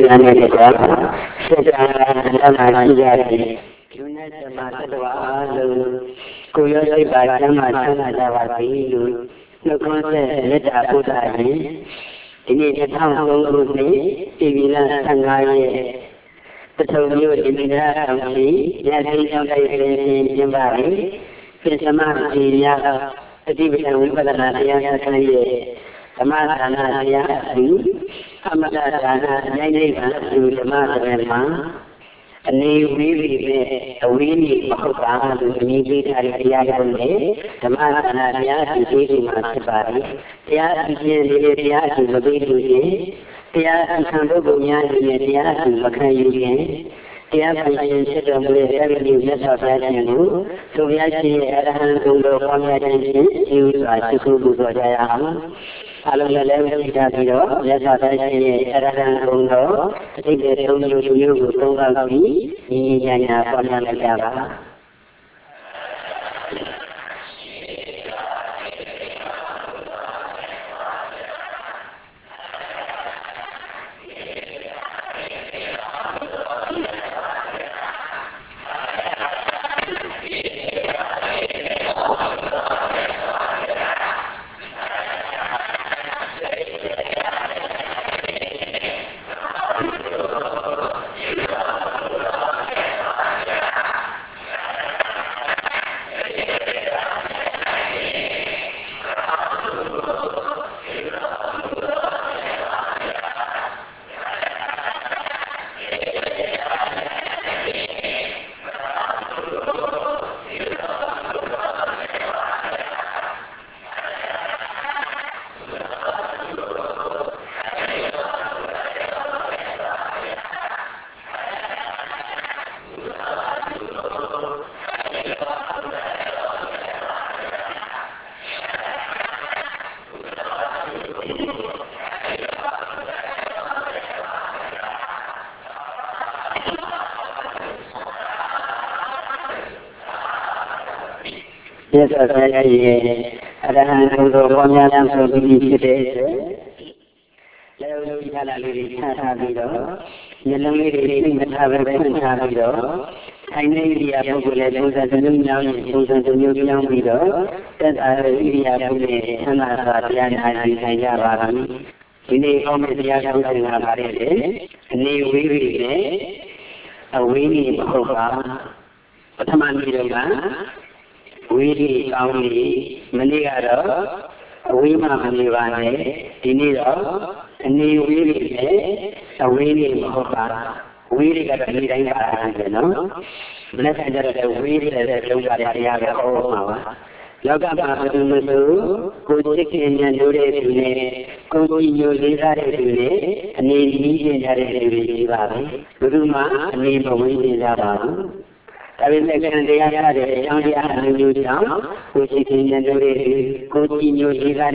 Buddha Nagata, Seta Sujari, Unit Matadwa, Kuyori Bajama Sanadavati, no concept, let a Buddha in the town of Rumi, Ivina Sangari, the Toyo Imina County, Yasin Jambari, Pinsamaki Yaka, the division with the Nadia Kanye, Amana Amada, Naiva, to the Mother and they really a winning Mahoka, the Nibit Ariagande, the Manadia, and David Masabari, the Asian, the baby, the Asandobunya, the Makayugan, the Apayan of the Every Mesa, so we actually had a hand on the one used by Sukubu Jayama. Kalau level kita tidak, biasa saya ada untuk tidak untuk tunggal kami ini hanya pada level. Yes, I don't know what I'm going to be today. Let me tell you, the lonely thing that have a video. I know the Apple that the new young and the new young widow that I really have and I in the home of the Yagan and they really a winning program. But I'm on we only Manigara, Wima Manivane, Dinero, and they really a winning Hopa. We got a meeting, no? Let's enter the wheel as a Yaga Homa. Yoga Masu, go chicken and do it, go in your desire, and they need it. Guruma, and they believe in that. I will make a new town, which is in the continue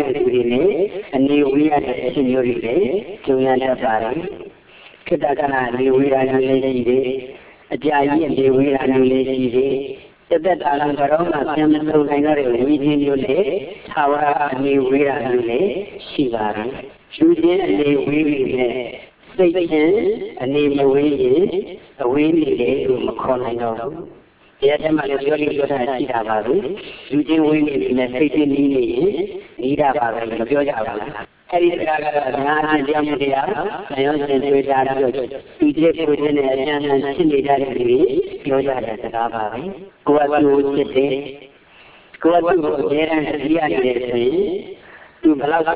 and we are a seniority to Yanabari. Kitakana, we are a lady, a giant, we are a lady. If that Alangarona, Samuel Hangari, within your day, Tower, and we are a lady, Shivari. Julian, and they will Satan, a name away, a windy to Macaulay. Yet, I'm really good at Sitabaru. You didn't win in a Satan in Ida, the Pioja. Harry Gaga, Yamudia, I also do that. You did within a Cindy Daddy, Pioja at the Gavari. Go out to City. Go out to there and the to Balaka,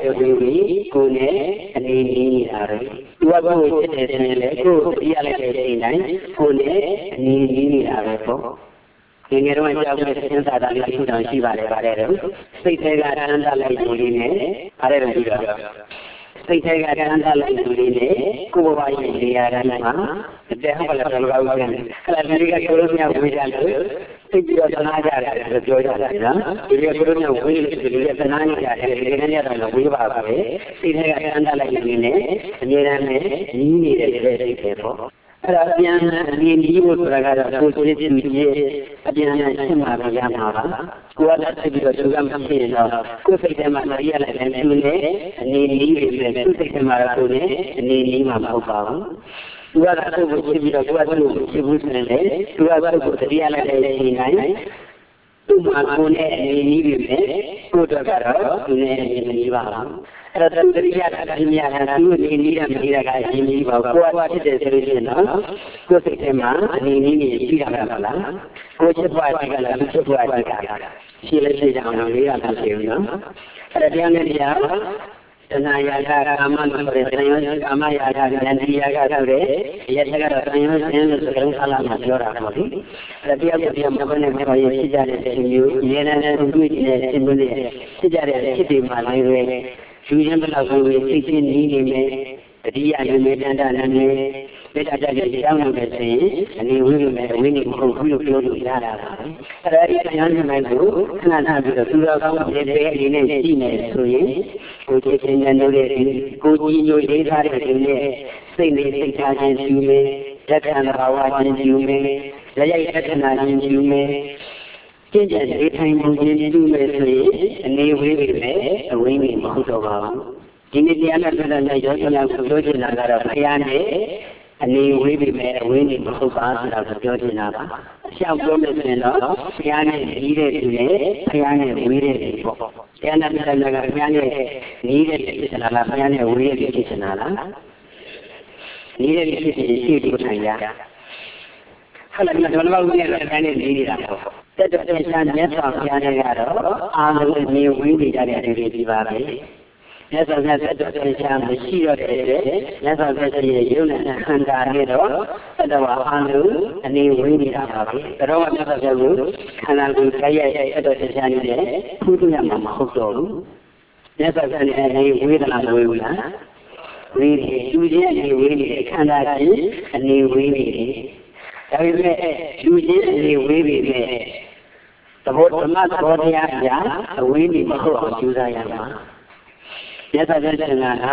Kune, and Nini Ari. You are going to go to the Alec, Kune, and Nini Arapo. In your own observations, I don't know Shiva, State and like Muline, Arena. State and like Muline, Kuba in the Arana, the Devil of the Rogan, America, Colonia, think you are the Naga, the Georgia, you are going to win the Naga, and we are away, State and like Muline, and Yerame, you need a very careful. Arabian in Euro Ragada, which is in Abian Yamava, who are that to be a Sugam Sina, who take them at Maria and Tune, and in take them at Tune, and in Imam. You are also with the Guadalupe, you are also with the reality. Mune ni ko to karo ne ni ba la ra tu ri ya ta ni ya na tu ni ni ya ni ya ga ni ba ko wa phit de so lo yin no ko sait the ma ni ni shi ta ba la ko chit wa ti ka la chit wa ti ka shi le shi jang no ni ya ta shi no ra tya ne ya Tana yaga aman sore tanayo ama yaga nani yaga sore yaga tanayo sen sekarang salah masyora kali tapi apa dia melakukan apa yang sejarah sendiri yana duit ini sendiri sejarah kita malai we sujan berlaku we sini ni dia ni dan ni beda jadi jangan berse ni we mungkin ada yang mahu kena ada sudah kamu ini sini suri Kucing yang nulis, kucing yang ditarik ini, sini sekarang ciume, jangan bawa ciume, lagi jangan ciume, jangan ditanya ciume sini, ni we mahu tahu. Ini dia nak belajar yang kudu nak ada ni. Ani we mahu bahas nak kudu nak. Siapa boleh seno, yang ni dia yang we Yang nak belajar ni dia sana, yang we dia sana. Ni dia sih itu saja. Kalau kita mahu ni dia. Tapi saya ni yang ada, anak ni we dia ada. Yes, I said to the Sham, the Shiro, yes, I said to the unit and Darnido, and the Wahanu, and the Winnie Arabi, the Roman of the Root, and I will say at the Shani, who do Yamahoto. Yes, I said, and we don't know we really can't and the Winnie. The whole matter of the Winnie Maho, Judayama. Yes, I said,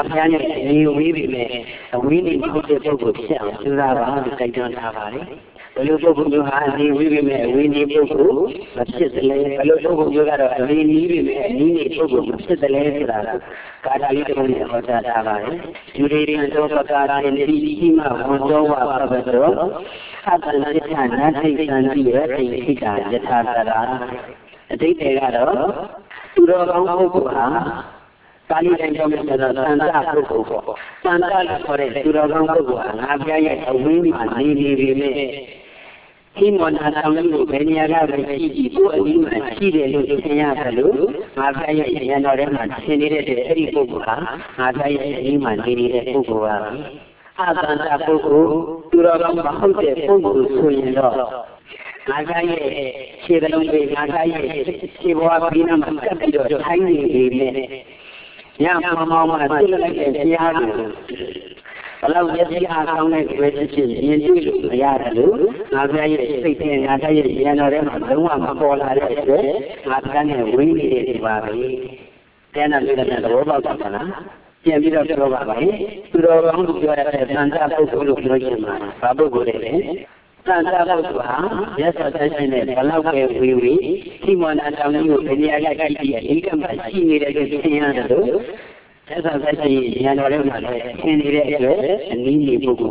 we need to put the book down. So that I don't have it. The local you have, we need to go, but sit the lane. The local you got a need to go, sit the lane. God, I don't know that I have. You didn't talk about in the Hima, Mondoa, Pablo. After that time, nothing can be everything that has a day. To the Kali dan jom santa pukul, santa sore sudah ganggu. Apa yang awin ni. Himon asam lu beni agak berisi itu lima ciri lu senyap lu. Apa yang orang sendiri dari pukul. Apa yang lima sendiri pukul. Santa pukul, sudah ganggu pukul sudah. Apa yang sebelum apa yang sebuah bina macam itu hanya yang mama siapa kalau jadi orang yang berjaya ini ya dulu ada yang ada yang orang semua mapola ada yang wini di bawah dan ada orang apa yang bisa berubah ini orang juga ada tanda pukul mana babu boleh tanda pukul ya saya kalau we Simon ada yang agak dia ikan pasti ni dia tu saya yang orang mana ini dia ni pukul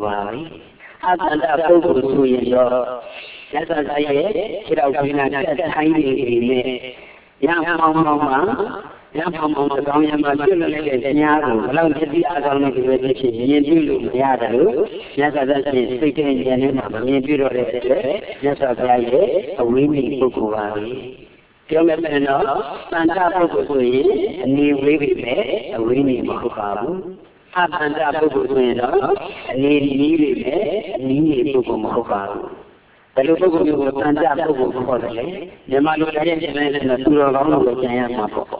ada pukul tu yang saya kira kita nak ini yang mama yang kaum yang masuk lelaki kalau jadi asal nak berjaya ini dulu ya dulu yang saya sekian jenis ni biro yang saya awini pukul Kalau memang anda pukul ni awini pukul anda pukul ni pukul Kalau pukul anda pukul dia malu lagi jangan turun orang berjaya mampu.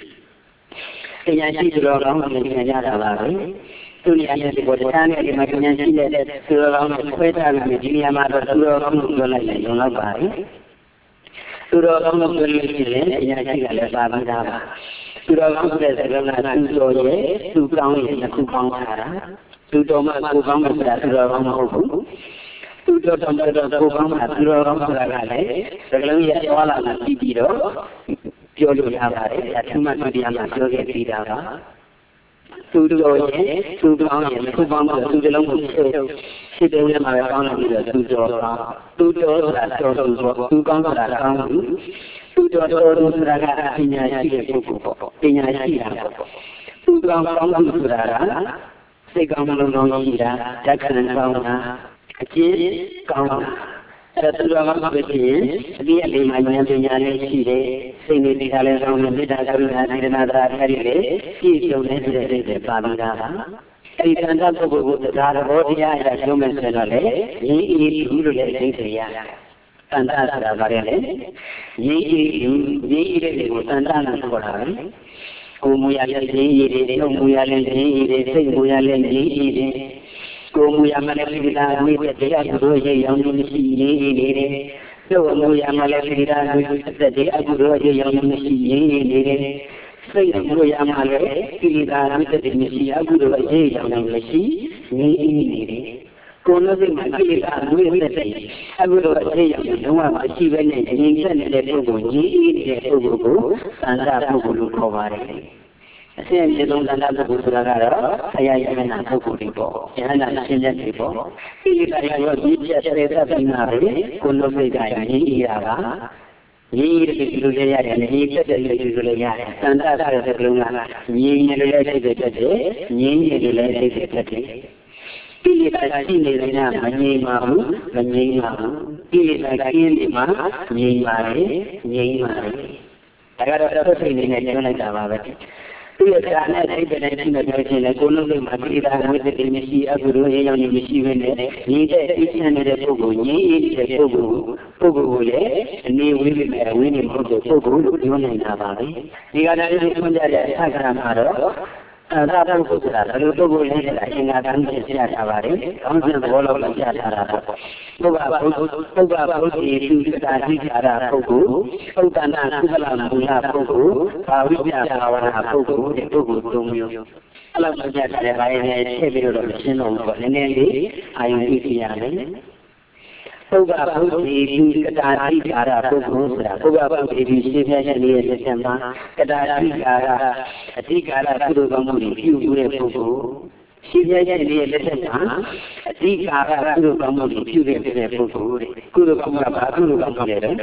Yang turun orang berjaya dalam tu ni yang dibuatkan yang macamnya sila turun orang berkuasa macam yang mana turun orang berjaya dalam hari. Turun orang berjaya yang sila dalam hari. Turun orang berjaya dalam hari tu kau yang cara. သူတော်မှကိုကောင်းမှဆိုတာသူတော်ကောင်းမဟုတ်ဘူးသူတော်တော်ကိုကောင်းမှသူတော်ကောင်းဆိုတာကလည်းစကလုံးရဲ့သွားလာတာပြီးတော့ပြောလို့ရပါတယ်အထူးမှတရားမှာပြောခဲ့ပြီးတာပါသူတော်ရဲ့သူကောင်းရဲ့သူကောင်းမှသူတလုံးကိုဖြစ်တဲ့နေရာမှာကောင်းလာပြီးတော့သူတော်သူတော်ဆိုတာတော်သူကောင်းဆိုတာကောင်းဘူးသူတော်ဆိုတာကပညာရှိတဲ့ပုဂ္ဂိုလ်ပေါ့ပညာရှိတာပေါ့သူကောင်းဆိုတာကစိတ်ကောင်းနှလုံးကောင်းရှိတာဓာတ်ခဏကောင်းတာအကျဉ်းကောင်းတာအဲ့ဒါသူတော်ကောင်းပဲဖြစ်ရင်အပြည့်အလေးမှဉာဏ်ပညာလေးရှိတယ်စိတ်နဲ့တရားလေးကောင်းတယ်မေတ္တာကရုဏာစေတနာတရားတွေပြည့်စုံနေတဲ့စိတ်တွေပါပြီးတာအဲ့ဒီတန်ခါပုဂ္ဂိုလ်ကိုတရားတော်တရားအရာရှုံးမယ်ဆိုတော့လေရင်းအေးဘူးလို့လည်းအသိဉာဏ်ရတယ်တန်ခါဆိုတာဗါတယ်လေရင်းအေးတဲ့ကိုတန်ခါလို့ခေါ်တာပဲကိုမူရလည်းရင်းအေးတယ်နှုတ်မူရလည်းရင်းအေးတယ်စိတ်မူရလည်းရင်းအေးတယ်ကိုမူရမလည်းပိဒါဝိတ္တတရားတို့ရဲ့ရောင်းမရှိရင်းအေးနေတယ်နှုတ်မူရမလည်းပိဒါဝိတ္တတရားတို့ရဲ့ရောင်းမရှိရင်းအေးနေတယ်စိတ်မူရမလည်းပိဒါဝိတ္တမရှိအကုသိုလ်ရဲ့ရောင်းမရှိရင်းအေးနေတယ်ကိုယ်နဲ့စိတ်မှာကိလေသာဝိတ္တအခုတော့အခြေရောက်လုံးဝမရှိဘဲနဲ့အရင်ဆက်နေတဲ့ပုဂ္ဂိုလ်ကြီးနေတဲ့ပုဂ္ဂိုလ်ကိုသံဃာပုဂ္ဂိုလ်လို့ခေါ်ပါတယ်အစဉ်အမြဲဆုံးသံဃာပုဂ္ဂိုလ်ဆိုတာကတော့ဆရာရဟန္တာပုဂ္ဂိုလ်တွေပေါ့ယဟန္တာရှင်းတဲ့တွေပေါ့ကိလေသာရောကြီးပြတ်တဲ့သတ်ပြီးနာပဲကိုယ်နဲ့စိတ်ကရင်းရတာရင်းရတဲ့လူတွေရတယ်ရင်းပြတ်တဲ့လူတွေလည်းရတယ်သံဃာဆိုတဲ့လုံးကရင်းရလည်းစိတ်ပြတ်တယ်ရင်းရလည်းစိတ်ပြတ်တယ်ကိလေသာရှိနေတဲ့ကမငြိမ်ပါဘူးမငြိမ်ပါဘူးကိလေသာကင်းနေမှာငြိမ်ပါတယ်ငြိမ်ပါတယ်ဒါကတော့တစ်စိတ်နေနဲ့ပြောလိုက်တာပါပဲသူရဲ့တရားနဲ့စိတ်တဲ့တိုင်းနဲ့ပြောချင်းလေကိုယ်လုံးလုံးမှာကိလေသာဝိတ္တိမရှိအကုသိုလ်ရေရောင်မရှိဘဲနဲ့ညီတဲ့အစ်ချမ်းနေတဲ့ပုဂ္ဂိုလ်ညီအေးတဲ့ပုဂ္ဂိုလ်ကိုလည်းအနေဝိလိမဲ့ဝိနေမဟုတ်တဲ့ပုဂ္ဂိုလ်လို့ပြောနေတာပါပဲဒီကနေ့ဆွမ်းကြတဲ့အခါမှာတော့သာသနာ့ပုဂ္ဂိုလ်ဆိုတာလူပုဂ္ဂိုလ်လေးကအင်္ဂါတန်းပြည့်ရတာပါလေ။ကောင်းတဲ့ဘောလုံးပြရတာပေါ့။ပုဗ္ဗဗုဒ္ဓေသူတာတိကြတာပုဂ္ဂိုလ်၊ဥဒ္ဒနာကုသလမူလပုဂ္ဂိုလ်၊ဘာဝိပ္ပဘာဝနာပုဂ္ဂိုလ်ဒီပုဂ္ဂိုလ်၃မျိုး။အဲ့လိုပြကြတဲ့ဘာရင်နဲ့ထည့်ပြီးတော့ရှင်းတော့ပေါ့။နည်းနည်းလေးအာယုံကြည့်ရမယ်။ပုဗ္ဗဗုဒ္ဓေသူတာတိကြတာပုဂ္ဂိုလ်ဆိုတာပုဗ္ဗဗုဒ္ဓေသူရှင်းပြချက်လေးရဲ့လက်ချက်မှာကတာတိကြတာအဓိကရကုသိုလ်ကောင်းမှုတွေပြုတဲ့ပုဂ္ဂိုလ်ရှင်းပြချက်လေးရဲ့လက်ချက်မှာအဓိကရကုသိုလ်ကောင်းမှုတွေပြုတဲ့ပုဂ္ဂိုလ်ကုသိုလ်ကောင်းမှုကဘာကုသိုလ်ကောင်းမှုလဲအဓိကရ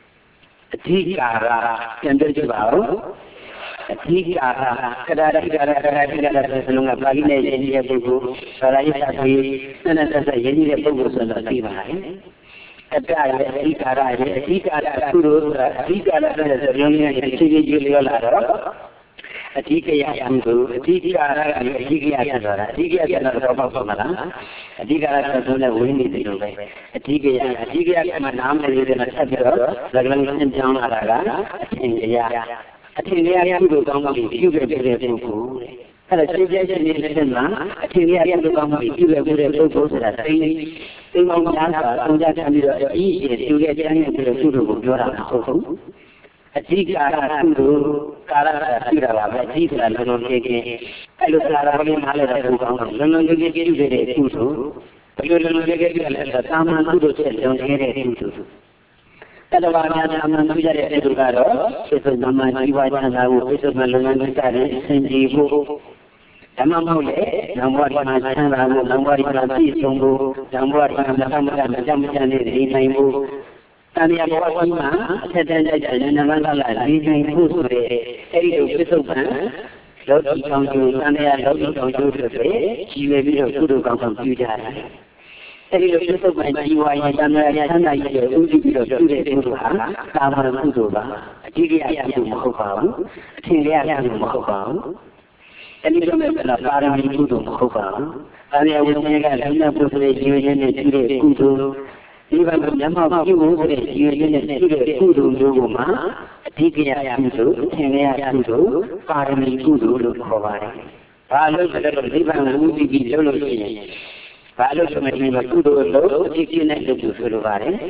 ပြန်ပြကြပါဦးအဓိကကတာတိကြတာဆိုလုံးကပါဠိနဲ့ရင်းနေတဲ့ပုဂ္ဂိုလ်ဗရာယိသဆိုရင်နဲ့ဆက်ရင်းနေတဲ့ပုဂ္ဂိုလ်ဆိုတော့သိပါတယ်အတ္တရဲ့အဓိကရရဲ့အဓိကရကုသိုလ်ဆိုတာအဓိကရတဲ့ဇလုံးလေးနဲ့ခြေခြေလျောလာတော့အဓိကရကုသိုလ်အဓိကရကအဓိကရဆိုတာအဓိကရကတော့ပေါ့ပါမလားအဓိကရဆိုတဲ့ဝိနည်းတွေလိုပဲအဓိကရကမှနားမလည်တဲ့နဲ့ဆက်ပြီးတော့ဇလုံးလေးပြောင်းလာတာကအထင်ရအထင်ရကုသိုလ်ကောင်းမှုပြုခဲ့တဲ့ပုဂ္ဂိုလ်တဲ့အဲ့ဒါရှင်းပြချက်လေးနဲ့မှာအထင်ရကုသိုလ်ကောင်းမှုပြုခဲ့တဲ့ပုဂ္ဂိုလ်ဆိုတာသိကောင်းများစွာအုံကြချပြီးတော့ဤပြုခဲ့တဲ့အနေနဲ့ကုသိုလ်ကိုပြောတာမဟုတ်ဘူးအဓိကကုသိုလ်ကာရတာရှိတာပါပဲအဓိကလုံးလုံးလေးကအဲ့လိုကာရကလေးနားလဲတဲ့ပုဂ္ဂိုလ်ကောင်းလုံးလုံးလေးပြုခဲ့တဲ့ကုသိုလ်ဘယ်လိုလုံးလုံးလေးပြုခဲ့လဲဆိုတာတာမန်ကုသိုလ်ချက်လုံးခဲ့တဲ့ကုသိုလ်တတဝါများအမှန်ပြုကြတဲ့ပုဂ္ဂိုလ်ကတော့စိတ်ဆုံးမှန်ကြီးပွားချမ်းသာဖို့စိတ်ဆုံးလုပ်ငန်းတွေစတဲ့အစဉ်ကြည့်ဖို့ဓမ္မမဟုတ်လေ။နောင်ဘဝမှာချမ်းသာဖို့နောင်ဘဝမှာပြည့်စုံဖို့နောင်ဘဝမှာမကြမ်းကြမ်းနေနေနိုင်ဖို့တန်ရာဘဝကြီးမှာအထက်တန်းကြိုက်တဲ့ဉာဏ်မှန်လာနေနိုင်ဖို့ဆိုတဲ့အဲဒီလိုပြစ္ဆုတ်ပံလောကီကောင်းကျိုးတန်ရာလောကီကောင်းကျိုးတွေကြီးဝေပြီးတော့ကုသိုလ်ကောင်းဆောင်ပြုကြတယ်။အဲဒီလိုပြစ္ဆုတ်ပံကြီးဝါရင်တန်ရာချမ်းသာရေးကိုဥတည်ပြီးတော့ပြုတဲ့ကုသိုလ်ဟာသာမန်ကုသိုလ်ပါအကြည့်ရရမှုမဟုတ်ပါဘူးအထင်ရရမှုမဟုတ်ပါဘူးအဲ့ဒီလိုမျိုးကပါရမီကုသိုလ်မဟုတ်ပါဘူး။ဒါနဲ့ဝိညာဉ်ကလည်းပုဂ္ဂိုလ်ရဲ့ရင်းနဲ့ပြုတဲ့ကုသိုလ်ဒီကနေ့မျက်မှောက်ပြုဖို့ဆိုတဲ့ရင်းနဲ့ပြုတဲ့ကုသိုလ်မျိုးကိုမှအဓိကရကုသိုလ်သင်္ကေယကုသိုလ်ပါရမီကုသိုလ်လို့ခေါ်ပါတယ်။ဘာလို့လဲဆိုတော့ဒီဘံဝိသီပြီးလုပ်လို့ရှိရင်ဘာလို့ဆိုမှဒီမှာကုသိုလ်လို့အဓိကနဲ့လုပ်လို့ဆိုလိုပါတယ်။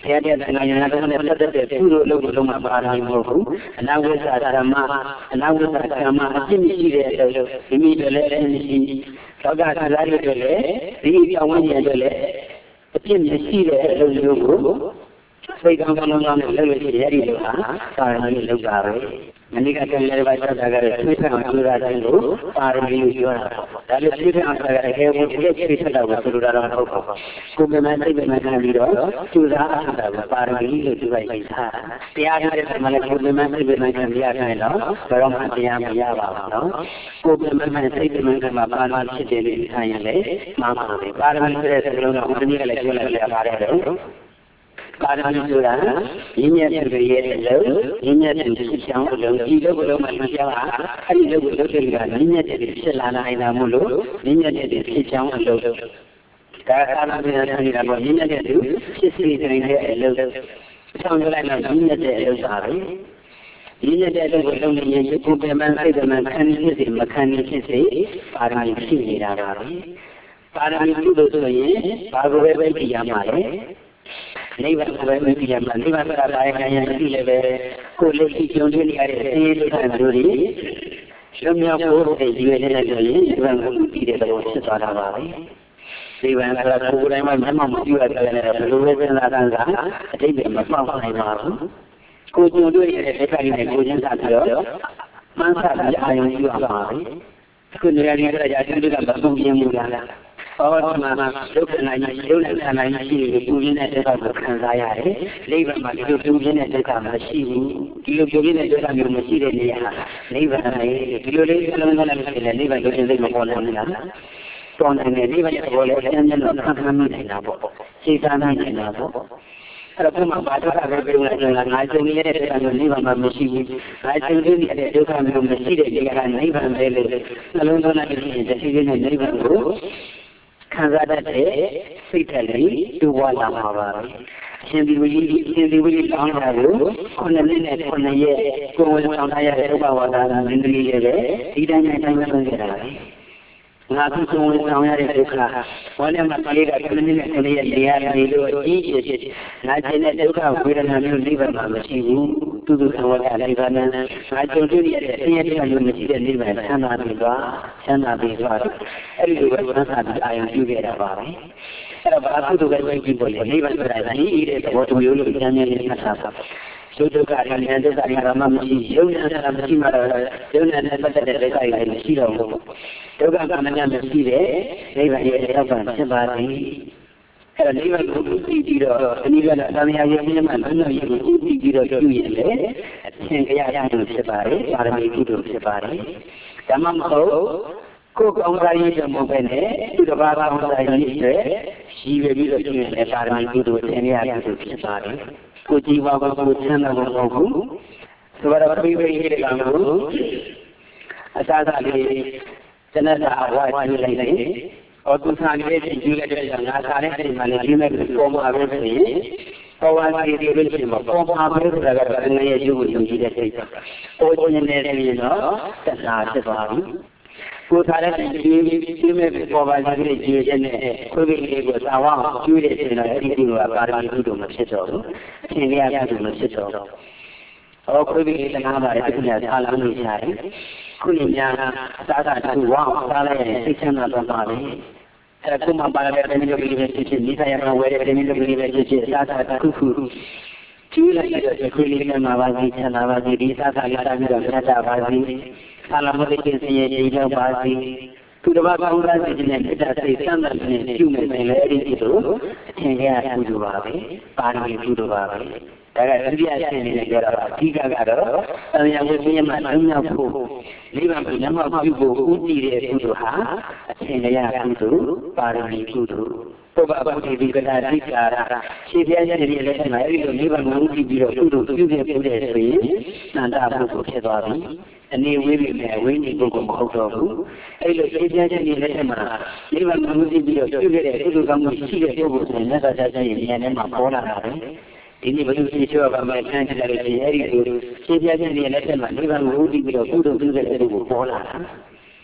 တရားတဲ့နိုင်ငံတော်နဲ့ပတ်သက်တဲ့သူတို့လုံးလုံးမှာပါနိုင်မဟုတ်ဘူးအနာဝိဇ္ဇာဓမ္မအနာဝိဇ္ဇာဓမ္မအပြည့်မရှိတဲ့အလုပ်မိမိတို့လည်းမရှိလောကခံစားရတဲ့လည်းဒီပြောင်းဝန်းကျင်တွေလည်းအပြည့်မရှိတဲ့အလုပ်မျိုးကိုစိတ်ကောင်းကောင်းနဲ့လုပ်လို့ရှိရတဲ့လူဟာပါရမီလောက်တာပဲမနိကတည်းကလည်းပါချတာကလည်းသိခံအောင်လုပ်တာကိုပါရမီလို့ပြောတာပေါ့ဒါလည်းသိခံအောင်လုပ်တာလည်းဘယ်လိုဖြစ်ဖြစ်တာကိုဆိုလိုတာတော့မဟုတ်ပါဘူးကိုယ်မှန်သိမှန်ခံပြီးတော့ကျူစားအားတာကိုပါရမီလို့ပြောလိုက်တာတရားရတဲ့မှာလည်းကိုယ်မှန်သိမှန်ခံရနိုင်တော့ဘယ်တော့မှတရားမရပါဘူးနော်ကိုယ်မှန်သိမှန်ခံမှာပါရမီဖြစ်တယ်လို့ခံရလေမှားပါပဲပါရမီဆိုတဲ့စကားလုံးကဦးဇင်းကလည်းပြောလိုက်ပါတယ်ပါရမီဆိုတာရင်းမြစ်တွေရဲ့အလုံးရင်းမြစ်တွေဖြစ်ချောင်းအလုံးဒီလိုလိုမှမပြောင်းအားအဲ့ဒီလိုကိုလုပ်တဲ့ကရင်းမြစ်တွေဖြစ်လာနိုင်တာမို့လို့ရင်းမြစ်တွေဖြစ်ချောင်းအလုံးဒါသာနာပြန်နေတာပေါ့ရင်းမြစ်တွေဖြစ်စီနေတဲ့အလုံးဆောင်ရလိုက်တော့ရင်းမြစ်တဲ့အလုံးပါပဲရင်းမြစ်တဲ့အလုံးကိုလုံးနေရင်ကိုယ်ပင်ပန်းစိတ်ပင်ပန်းခံနေဖြစ်စေမခံနေဖြစ်စေပါရမီဖြစ်နေတာပါပဲပါရမီပြုလို့ဆိုရင်ဘာကိုပဲပြရမှာလဲနိဗ္ဗာန်ကိုပဲမြင်ရမှာနိဗ္ဗာန်ဆိုတာဘာလဲဉာဏ်ရှိလည်းပဲကိုယ်လက်ရှိကြုံတွေ့နေရတဲ့အေးဒုက္ခမျိုးတွေလွတ်မြောက်ဖို့ဒီရွေးနေတဲ့ဆိုရင်နိဗ္ဗာန်ကိုကြည့်တဲ့သဘောဖြစ်သွားတာပါပဲနိဗ္ဗာန်ဆိုတာကိုယ်တိုင်မှမျက်မှောက်မပြုရတဲ့လည်းဘယ်လိုပဲစဉ်းစားတာကအတိတ်ကမပေါက်နိုင်ပါဘူးကိုယ်ကြုံတွေ့ရတဲ့ဒုက္ခတွေနဲ့ကိုယ်ချင်းစားပြီးတော့မှန်းဆပြီးအာရုံပြုရမှာပဲခုနေရာတွေကကြာကျုပ်ကမသုံးပြင်းဘူးလားအော်ဒီမှာဒုက္ခနိုင်ရုပ်နဲ့ခံနိုင်ရှိတယ်ပူရင်းတဲ့ဒုက္ခကိုခံစားရတယ်။နိဗ္ဗာန်မှာဒီလိုပူရင်းတဲ့ဒုက္ခမရှိဘူး။ဒီလိုပူရင်းတဲ့ဒုက္ခမျိုးမရှိတဲ့နေရာနိဗ္ဗာန်လေဒီလိုလေးအလုံးစုံနဲ့မရှိတယ်နိဗ္ဗာန်ကိုသိမပေါ်နိုင်ဘူးလား။ပေါ်နိုင်တယ်နိဗ္ဗာန်ရဲ့ဘောလေးအရင်ကတော့ခံမှန်းနေတာပေါ့။စိတ်သားနိုင်နေတာပေါ့။အဲ့တော့ဘုရားဘာဒုက္ခပဲပြောနေတာငါကျုံနေတဲ့ဒုက္ခမျိုးနိဗ္ဗာန်မှာမရှိဘူး။ငါကျုံနေတဲ့ဒုက္ခမျိုးမရှိတဲ့နေရာကနိဗ္ဗာန်ပဲလေ။အလုံးစုံနဲ့ရှိရင်တစ်ချိန်နဲ့နိဗ္ဗာန်ကိုခံစားတတ်တဲ့စိတ်ဓာတ်လေးတူဝါလာမှာပါပဲ။ရှင်ဒီဝိကြီးတောင်းတာကို9နှစ်နဲ့9ရက်ကိုယ်ဝင်ဆောင်ထားရတဲ့ဥပဝါဒကမင်းကြီးရဲ့ဒီတိုင်းပဲလုပ်ခဲ့တာပဲ။ငါသူ့ဝင်ဆောင်ရတဲ့ဒုက္ခဝမ်းထဲမှာပြေးတာ9နှစ်နဲ့9ရက်နေရာနေလို့အကြီးကြီးဖြစ်ငါခြင်းတဲ့ဒုက္ခဝေဒနာမျိုးနိဗ္ဗာန်မှာမရှိဘူး။တူတူခံရတဲ့နိဗ္ဗာန်ငါကြုံတွေ့ရတဲ့ဆင်းရဲတဲ့မျိုးမရှိတဲ့နိဗ္ဗာန်ချမ်းသာပြီးသွားအဲ့ဒီလိုပဲသံသာပြီးအာရုံပြုခဲ့တာပါပဲအဲ့တော့ဘာကုသိုလ်ပဲကြည့်ဖို့လေနိဗ္ဗာန်ဆိုတာဒီတဲ့သဘောတူလို့ဉာဏ်နဲ့မှတ်တာပါသုဒ္ဓကရဏဒုက္ခရမမရှိယုံနာတာမရှိမှတော့ယုံနာနဲ့ပတ်သက်တဲ့ဒုက္ခတွေမရှိတော့ဘူးဒုက္ခကမများမရှိတဲ့နိဗ္ဗာန်ရဲ့ရောက်တာဖြစ်ပါသည်အဲ့တော့နိဗ္ဗာန်ကိုသိပြီးတော့အနိဗ္ဗာန်သံဃာရဲ့မြတ်မှလွန်တော်ရဲ့ကိုသိပြီးတော့ပြုရင်လေအသင်္ကြရရမှုဖြစ်ပါတယ်ပါရမီကုသိုလ်ဖြစ်ပါတယ်ဓမ္မမဟုတ်ကိုယ်ကောင်းစားရေးကြောင့်မဟုတ်ပဲနဲ့သူတစ်ပါးကောင်းစားရေးတွေရှိပြီးတော့ပြုရင်လေပါရမီကုသိုလ်သင်္ကြရကုသိုလ်ဖြစ်ပါတယ်ကိုကြည်ပါကိုချမ်းသာဖို့မဟုတ်ဘူးဆိုတော့ပြိပိဟိတကံကိုအစားစားလေးတဏ္ဍာအဝါကျလိုက်တယ်။အော်သူစားလေးကျူးလိုက်တဲ့ကြောင့်ငါစားတဲ့အိမ်မှာလည်းဒီမဲ့ပေါ်မှာပဲဖြစ်ရင်ပေါ်ဝါစီတွေလို့ရှိရင်ပေါ်မှာပဲဆိုတာကတော့ငရဲ့ရုပ်ကိုယုံကြည်တဲ့စိတ်ပါ။ပေါ်ခြင်းနဲ့လည်းပြီးတော့တဏ္ဍာဖြစ်သွားပြီ။ကိုစားတဲ့ကျူးမဲ့ပေါ်ဝါစီတွေကျူးခြင်းနဲ့ခွေးပိလေးကိုသာဝအောင်ကျူးတဲ့ဆိုတော့အဲ့ဒီကုသိုလ်ကပါရမီကုသိုလ်မဖြစ်တော့ဘူး။အရှင်ကြီးကကုသိုလ်မဖြစ်တော့ဘူး။အော်ခွေးပိလေးတနာပါတယ်အခုညဆာလောင်းနေကြတယ်။ခုညများအစားအစာတူဝအောင်စားလိုက်ရင်စိတ်ချမ်းသာသွားပါပဲအဲ့ဒါကမှပါရတဲ့တမီးတို့ကလေးပဲဖြစ်ဖြစ်နိသယကဝဲတဲ့တမီးတို့ကလေးပဲဖြစ်ဖြစ်အစားအစာတစ်ခုကျူးလိုက်တဲ့ခွေးလေးနဲ့မှာပါစေချမ်းသာပါစေဒီအစားအစာရတာပြီးတော့ဆက်တာပါစေဆာလမတိချင်းစင်ရဲ့ကြည်တော့ပါစေသူတစ်ပါးကောင်းစားခြင်းနဲ့စိတ်ဓာတ်စိတ်ဆန္ဒနဲ့ပြုနေတယ်လေအဲ့ဒီလိုအထင်ကြီးအထူးပါပဲပါရမီပြုတော့ပါပဲဒါကဒုတိယအဆင့်နဲ့ပြောတာအဓိကကတော့သံဃာဝိပယမှာလုံးရောက်ဖို့နိဗ္ဗာန်ကိုလက်မှတ်ပြုဖို့ဥတည်တဲ့ကုသိုလ်ဟာအရှင်ရကုသိုလ်ပါရမီကုသိုလ်ပုဗ္ဗဗုဒ္ဓဒီကတာတိကာရရှင်းပြရတဲ့လက်ထက်မှာအဲဒီလိုနိဗ္ဗာန်ကိုဥတည်ပြီးတော့ကုသိုလ်ပြုခဲ့တဲ့ဆိုရင်သန္တာပုဂ္ဂိုလ်ဖြစ်သွားပြီအနေဝေးပြီးနဲ့ဝိနည်းပုဂ္ဂိုလ်မဟုတ်တော့ဘူးအဲဒီလိုရှင်းပြတဲ့လက်ထက်မှာနိဗ္ဗာန်ကိုဥတည်ပြီးတော့ပြုခဲ့တဲ့ကုသိုလ်ကောင်းမှုရှိတဲ့ပုဂ္ဂိုလ်ဆိုရင်လက်သာချရဲ့ဉာဏ်ထဲမှာပေါ်လာတာပဲဒီနေ့ဘယ်လိုဖြစ်ချောပါမယ်ဆန်းကြတယ်လို့အဲဒီလိုရှင်းပြခြင်းရဲ့လက်ထက်မှာနိဗ္ဗာန်ကိုဥတည်ပြီးတော့ကုသိုလ်ပြုတဲ့ပုဂ္ဂိုလ်ပေါ်လာတာ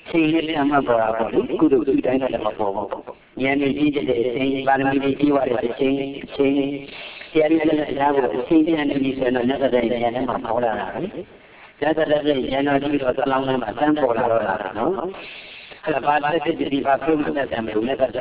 Sing a mabra, good to do that. Yan is Barami, you are saying, sing and another day, and Mapola. That's a day, January was along the temple. No? About the bathroom that I'm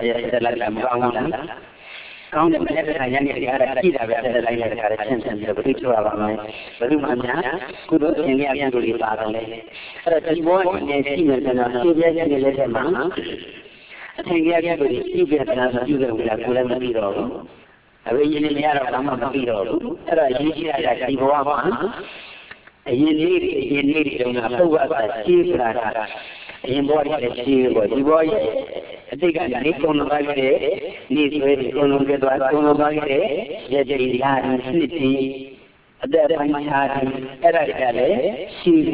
going to count the minute I get a kid of a chance and the picture of my Berumana, good in the again to the family. But the boy and senior than a little man. I think I get to the easier than a student with a Kulamiro. I read in the air of Amapiro. I usually like a Ivoama. You need it on a full embody the sea, but you boy, I think I need on the body, need to get on the body, yet it is hard and sleepy. That my heart, she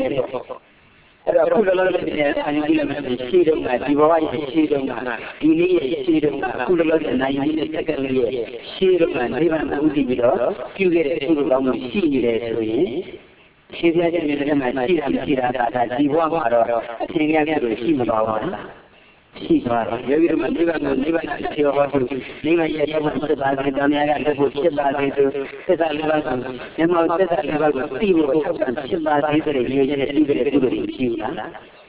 I put a lot of it and see them at the boy, see them, you need see them, put a lot and I need a second year, see them and even a good video, you get a full of see there. She was in my she walked out. I think I got to see about she's right. You will live and see what to live yet. I want to buy the Damiaga to ship back into Cesar Level. And now Cesar Level, people and ship back into the region and leave it to the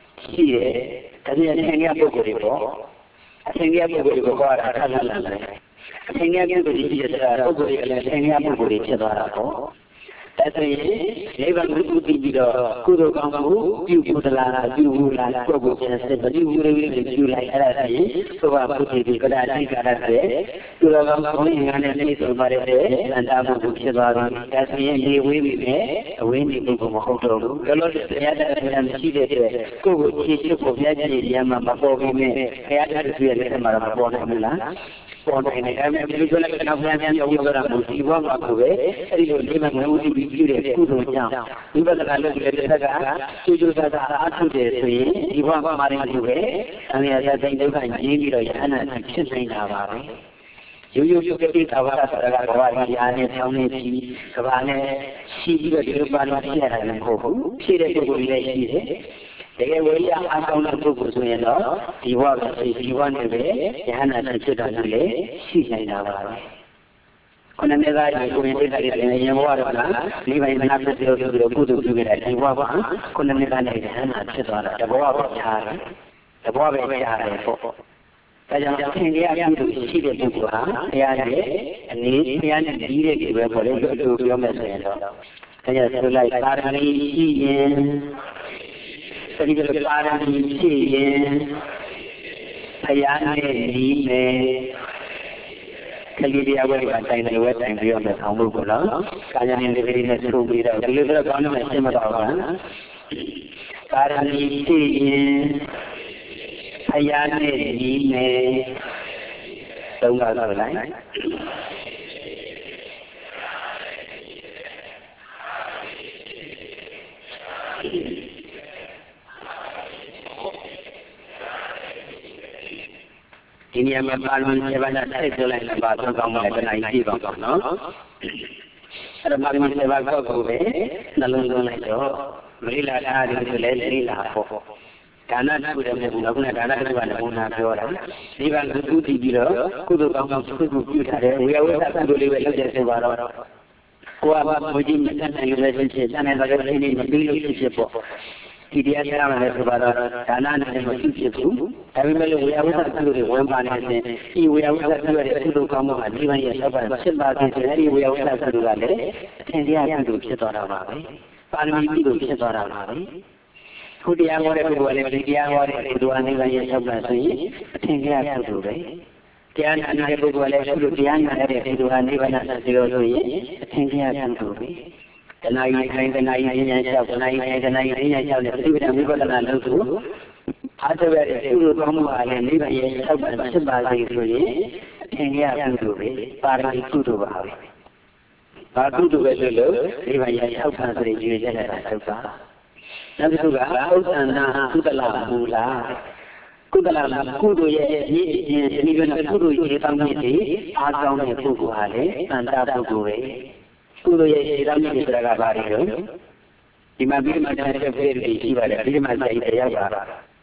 she can hang up a report. I think I will go out at Hallelujah. I think I can go to the other. That's even good to be the Kudo, you put a lot, you would like to but you would like that. So I put it because I think I to the going underneath of my head and I'm a book about that's me a windy book of Hoto. The Lord and she did go teach you for Yama before we may. I had to be a little more about Milan. I am a little like an Afghan over you walk away, and you live and know the beauty of food down. We were the other to use as a today, you want marrying away, and we are saying they find Jimmy and a children now. You get it our Savane, Savane, she got your body and hope. She did it. They were on a book was made up. He was if you want to be, Yana said on the lay, she's in our. On a never committed in a water, leaving an after the good to get at the water, couldn't never let Hannah sit on the water of Yara. The water of Yara. I don't think they are young to see the people, and need and needed to be to your message. I just like Parani. Sarigal Parani, Ayane, Kalidia, where I went and beyond the Hamburg, Kayan in the very next room, the little government similar. Parani, Ayane, don't go out of line. In your Parliament, about the government, I give up, no? The Parliament never go away, the London Lato, Rila had to let Rila. Canada would have been Canada, even the duty below, could come to good. We always have to live with the Kuaba, Mojim, and relationship, and another in the relationship. Tidiana, Canada, and everybody we are to the one man, we are to come and even yourself and sit back in any way of to do that, and the other to sit on our way. Finally, to sit on our way. Who the hour to do anything yourself and say, and the other to do it. Tiana and I go to Tiana to do anything as zero to it, and the other to do it. And I find the night and I live and we got another two. After you come and live and yourself and sympathize with it, and you have to do it, partly to do it. Partly to get live and yourself and the Jewish as well. Now to the house and to the Lula. Kudala, Kudu, even a Kudu, family, are down a Kukuale, and Tapu. The Mabima very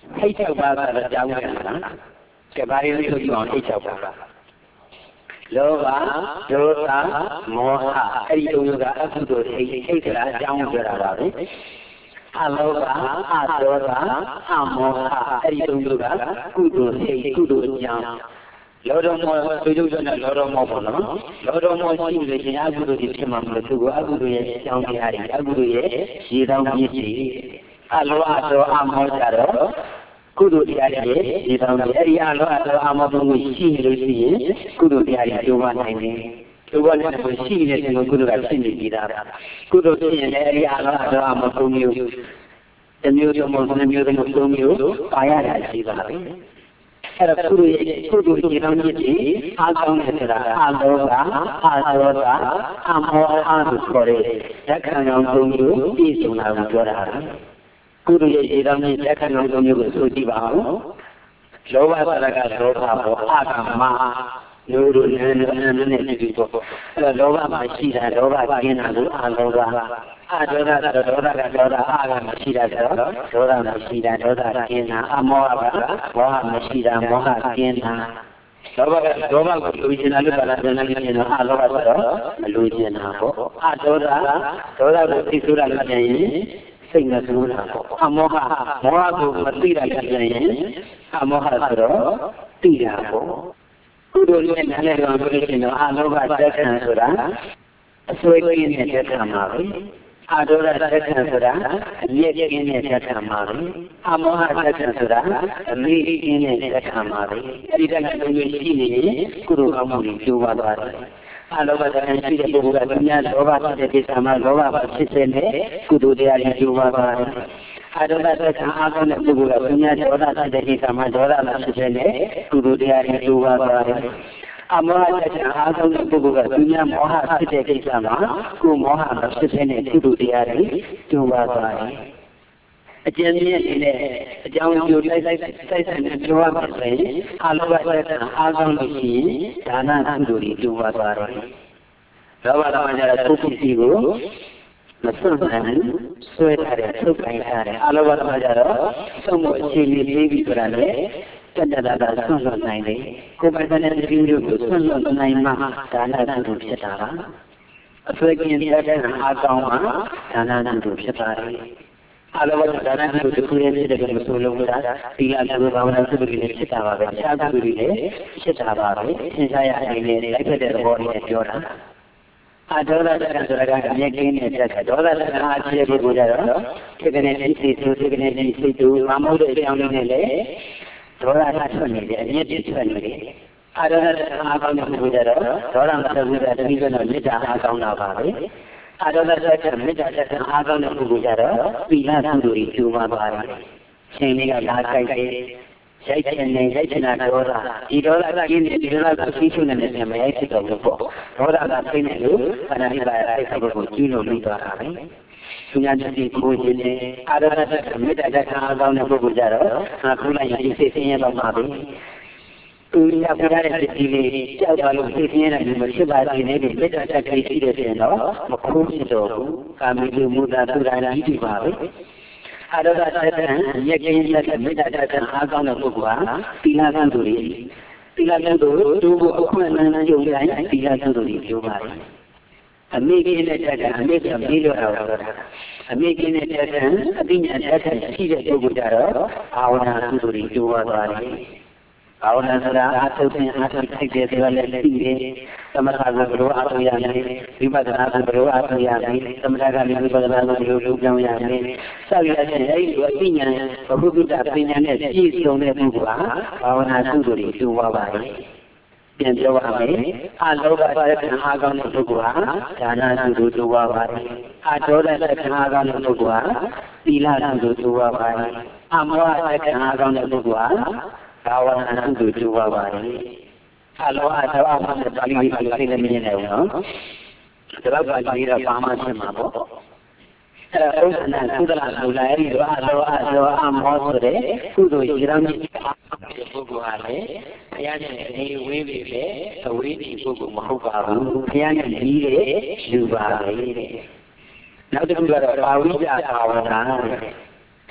ထိတ်ချုပ်ပါတော့ကြောင်းရတာကဲဘာလို့ဆိုကြအောင်ထိတ်ချုပ်ပါလောဘဒေါသမောဟအဲ့ဒီသုံးမျိုးကအကုသိုလ်ထိတ်တာအကြောင်းပြောတာပါပဲအလောဘအဒေါသအမောဟအဲ့ဒီသုံးမျိုးကကုသိုလ်ကုသိုလ်အကြောင်းလောတော်မောသူတို့ကလည်းလောတော်မောပေါ့နော်လောတော်မောရှိလို့ရှင်အကုသိုလ်တွေဖြစ်မှာမလို့သူကအကုသိုလ်ရဲ့အကြောင်းတရားတွေအကုသိုလ်ရဲ့ရေတောင်းပြည့်စုံအလောဘဒေါသအမောကြတော့ကုသိုလ်တရားတွေရေတောင်းတယ်အဲ့ဒီအလောဘဒေါသအမောသုံးခုရှိလို့ရှိရင်ကုသိုလ်တရားတွေကျိုးပါနိုင်တယ်ကျိုးပါနိုင်လို့ရှိနေတဲ့ကုသိုလ်ကဖြစ်နေပြီးသားကုသိုလ်ဖြစ်ရင်လည်းအဲ့ဒီအလောဘဒေါသအမောသုံးမျိုးတစ်မျိုးတစ်မျိုးနှစ်မျိုးသုံးမျိုးပါရတာရှိပါပဲအဲ့ဒါကုသိုလ်ရေတောင်းပြည့်စုံအားကောင်းတယ်ဆိုတာအလောဘအဒေါသအမောဟလို့ခေါ်တဲ့လက်ခံအောင်သုံးမျိုးပြည့်စုံတာကိုပြောတာကုသိုလ်ရဲ့ရေတောင်းခြင်းလက်ခံအောင်သုံးမျိုးကိုဆိုကြည့်ပါဦးလောဘဆိုတာကလောဘပေါ့အကမမျိုးတို့နဲ့နဲ့ဒီပေါ့အဲ့လောဘမရှိတာလောဘကျင်းတာကိုအလောဘအဒေါသဆိုဒေါသကဒေါသအကမရှိတာဆိုတော့ဒေါသမရှိတာဒေါသကျင်းတာအမောဟကမောဟမရှိတာမောဟကျင်းတာလောဘကဒေါသကိုလူကျင်တာလို့ပြောတာပြန်နေရင်တော့အလောဘဆိုတော့မလူကျင်တာပေါ့အဒေါသကိုသိဆိုတာလို့ပြန်ရင်စိတ်နဲ့ဆိုးတာပေါ့အမောဟကိုမသိတာလည်းပြန်ရင်အမောဟဆိုတော့သိတာပေါ့ကုသိုလ်နဲ့နားလည်တော်မူလို့ရှိရင်တော့အလောဘတက်ခံဆိုတာအစွဲကင်းနဲ့တက်ခံမှာပဲအဒေါသတက်ခံဆိုတာအမြင့်ကင်းနဲ့တက်ခံမှာပဲအမောဟတက်ခံဆိုတာအမိကင်းနဲ့တက်ခံမှာပဲအဲဒီတက်ကလုံးမျိုးရှိနေရင်ကုသိုလ်ကောင်းမှုတွေကျိုးပါသွားတယ်အလောဘတက်ခံရှိတဲ့ပုဂ္ဂိုလ်ကမြတ်လောဘတဲ့ကိစ္စမှာလောဘဖြစ်စေနဲ့ကုသိုလ်တရားတွေကျိုးပါသွားတယ်အဒေါသတက်ခံအားကောင်းတဲ့ပုဂ္ဂိုလ်ကမြတ်ဒေါသတဲ့ကိစ္စမှာဒေါသဖြစ်စေနဲ့ကုသိုလ်တရားတွေကျိုးပါသွားတယ်အမောဟတက်ခံအားကောင်းတဲ့ပုဂ္ဂိုလ်ကမြတ်မောဟဖြစ်တဲ့ကိစ္စမှာကိုမောဟမဖြစ်စေနဲ့ကုသိုလ်တရားတွေကျိုးပါသွားတယ်အကျဉ်းမြင့်နေတဲ့အကြောင်းကျိုးတိုက်နဲ့ပြောရမှာဆိုရင်အလောဘတက်ခံအားကောင်းလို့ရှိရင်ဒါနကုသိုလ်တွေကျိုးပါသွားတယ်လောဘတော်ကြတဲ့ပုဂ္ဂိုလ်ကြီးကိုမစွန့်နိုင်ဆွဲထားတဲ့ထုတ်ကိုင်းထားတဲ့အလောဘတော်ကြတော့သုံးဖို့အခြေအနေလေးပြီးဆိုတာလေတတတာဆွန့်လွတ်နိုင်တယ်ကိုယ်ပိုင်တဲ့ဒီလိုကိုဆွန့်လွတ်နိုင်မှဒါနကုသိုလ်ဖြစ်တာပါအဆွဲကင်းတဲ့အားကောင်းမှဒါနကုသိုလ်ဖြစ်ပါတယ်အလောဘဒါနကုသိုလ်တစ်ခုရဲ့ဖြစ်တဲ့ကလေးဆိုလို့တာဒီလာကုသိုလ်ဘာဝနာကုသိုလ်တွေဖြစ်တာပါပဲအခြားကုသိုလ်တွေလည်းဖြစ်တာပါပဲသင်္ချာရအိမ်နဲ့လိုက်ဖက်တဲ့သဘောနဲ့ပြောတာအဒေါသတက်ခံဆိုတာကအမြဲတမ်းနဲ့တက်တယ်ဒေါသတက်ခံအားရှိတဲ့ပုဂ္ဂိုလ်ကြတော့ဒီကနေ့ဒီစိတ်တူမမဟုတ်တဲ့အကြောင်းလေးနဲ့လေဒေါသတက်ထွက်နေတယ်အမြဲတမ်းထွက်နေတယ်အဒေါသတက်ခံအားကောင်းတဲ့ပုဂ္ဂိုလ်ကြတော့ဒေါသမထွက်ဘူးတဲ့တတိယတော့မေတ္တာအားကောင်းတာပါပဲအဒေါသတက်ခံမေတ္တာတက်ခံအားကောင်းတဲ့ပုဂ္ဂိုလ်ကြတော့သီလကုသိုလ်တွေကျိုးပါသွားတယ်ရှင်လေးကလာကြိုက်တယ်ရိုက်ချင်နေရိုက်ချင်တာဒေါသဒီဒေါသကကျင်းနေဒီဒေါသကိုသိချုံနေတဲ့မရိုက်ဖြစ်တော့ဘူးပေါ့ဒေါသကသိနေလို့ခန္ဓာကြီးပါအဲ့ဒါကိုကျူးလို့ပြီးသွားတာပဲသူများတည်းကိုရှင်နေအာရဏတ္တမေတ္တာတက်ခံအားကောင်းတဲ့ပုဂ္ဂိုလ်ကြတော့ခုလိုက်ရင်စိတ်ဆင်းရဲတော့မှာပဲသူရပြရတဲ့ဒီလေးကြောက်သွားလို့စိတ်ဆင်းရဲတယ်လို့ဖြစ်ပါသေးတယ်မေတ္တာတက်ခိရှိတဲ့ပြင်တော့မခိုးဖြစ်တော့ဘူးကာမိလူမူတာသူရာကြီးဒီပါပဲအဒေါသတက်ခံရက်ကင်းလက်မေတ္တာတက်ခံအားကောင်းတဲ့ပုဂ္ဂိုလ်ဟာသီလကံသူတွေသီလကံသူတူဖို့အခွင့်အရေးရုံတိုင်းသီလကံသူတွေပြောပါတယ်အမိကင်းတဲ့တက်ခံအမိကပြီးလို့တော့အမိကင်းတဲ့တက်ခံအသိဉာဏ်တက်ခံရှိတဲ့ပုဂ္ဂိုလ်ကြတော့ဘာဝနာကုသိုလ်တွေပြောသွားတယ်ဘာဝနာဆိုတာအာထုပ်ခြင်းအာထုပ်ထိုက်တဲ့ဆိုတာလည်းသိတယ်သမထကဘယ်လိုအာထုပ်ရမလဲဝိပဿနာကဘယ်လိုအာထုပ်ရမလဲသမထကလည်းဝိပဿနာကိုဘယ်လိုလုပ်ပြောင်းရမလဲစသည်အချင်းအဲဒီလိုအသိဉာဏ်ဘုဒ္ဓပညာနဲ့ပြည့်စုံတဲ့ပုဂ္ဂိုလ်ဟာဘာဝနာကုသိုလ်တွေကျိုးပါပါတယ်ပြန်ပြောပါမယ်အလောဘတက်ခံအားကောင်းတဲ့ပုဂ္ဂိုလ်ဟာဒါနကုသိုလ်ကျိုးပါပါတယ်အဒေါသတက်ခံအားကောင်းတဲ့ပုဂ္ဂိုလ်ဟာသီလကုသိုလ်ကျိုးပါပါတယ်အမောဟတက်ခံအားကောင်းတဲ့ပုဂ္ဂိုလ်ဟာဘာဝနာကုသိုလ်ကျိုးပါပါတယ်အလောအထောအမှန်ပါဠိလိုသိနေမြင်နေဘူးနော်ဒါတော့ပါဠိတော့ပါမှဖြစ်မှာပေါ့ဥဒ္ဒနာကုသလလူလာရီတော့အလောအမောဆိုတဲ့ကုသိုလ်ရေတောင်းကြီးပုဂ္ဂိုလ်ဟာလေဘုရားနဲ့နေဝေးပြီပဲအဝေးကြီးပုဂ္ဂိုလ်မဟုတ်ပါဘူးဘုရားနဲ့ကြီးတဲ့လူပါပဲတဲ့နောက်တစ်ခုကတော့ဘာဝိဇ္ဇာဘာဝနာ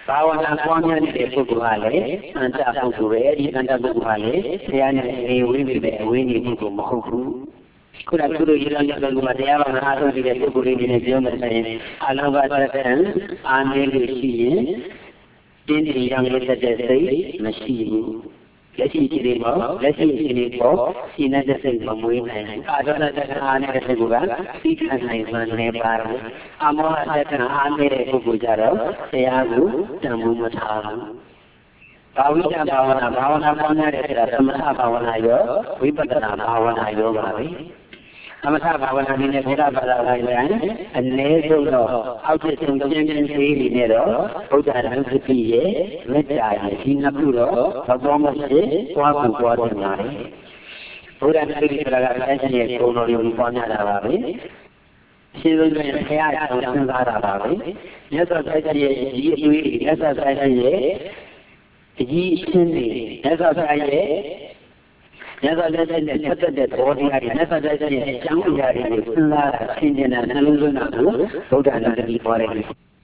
ဘာဝနာပွားများနေတဲ့ပုဂ္ဂိုလ်ဟာလေအန္တပုဂ္ဂိုလ်ပဲဒီအန္တပုဂ္ဂိုလ်ဟာလေတရားနဲ့နေဝိနည်းပဲအဝိနည်းပုဂ္ဂိုလ်မဟုတ်ဘူးခုနကသူတို့ရတဲ့ပုဂ္ဂိုလ်ကတရားဘာသာအားထုတ်တဲ့ပုဂ္ဂိုလ်တွေနဲ့ပြောမယ်ဆိုရင်အလောဘသတ္တံအာနေလို့ရှိရင်တင်းတင်းရောင်ရတဲ့စိတ်မရှိဘူးလက်ရှိကြည့်နေပေါ့လက်ရှိကြည့်နေပေါ့ရှင်းတဲ့စိတ်မမွေးနိုင်ဘူးအာဒေါသတ္တအားနေတဲ့ပုဂ္ဂိုလ်ကသိခံနိုင်စွမ်းနေပါတော့အမောဟတ္တအားနေတဲ့ပုဂ္ဂိုလ်ကြတော့တရားကိုတန်ဖိုးမထားဘူးဘာဝိတ္တဘာဝနာပေါင်းတဲ့ဆိုတာသမထဘာဝနာရောဝိပဿနာဘာဝနာရောပါပဲသမထဘာဝနာနည်းနဲ့ဘုရားဘာသာလိုက်ရင်အနည်းဆုံးတော့အောက်ကျဆုံးကျင်းသေးနေနဲ့တော့ဘုရားဓမ္မစတိရဲ့မေတ္တာရဲ့ဒီနှစ်ခုတော့ဘောမရှိသွားကူသွားတယ်များတယ်ဘုရားဓမ္မစတိဆိုတာကအဲ့ဒီရဲ့ဂုဏ်တော်တွေကိုပွားများတာပါပဲရှင်းလို့ရင်ခရရအောင်စဉ်းစားတာပါပဲမြတ်စွာဘုရားရဲ့ဒီအတွေ့မြတ်စွာဘုရားရဲ့ဒီအချင်းတွေမြတ်စွာဘုရားရဲ့မြတ်စွာဘုရားနဲ့ဆက်သက်တဲ့သဘောတရားတွေမြတ်စွာဘုရားရဲ့အကြောင်းအရာတွေကိုစဉ်းစားတာရှင်းနေတာနှလုံးသွင်းတာကိုဗုဒ္ဓနာတိပေါ်တယ်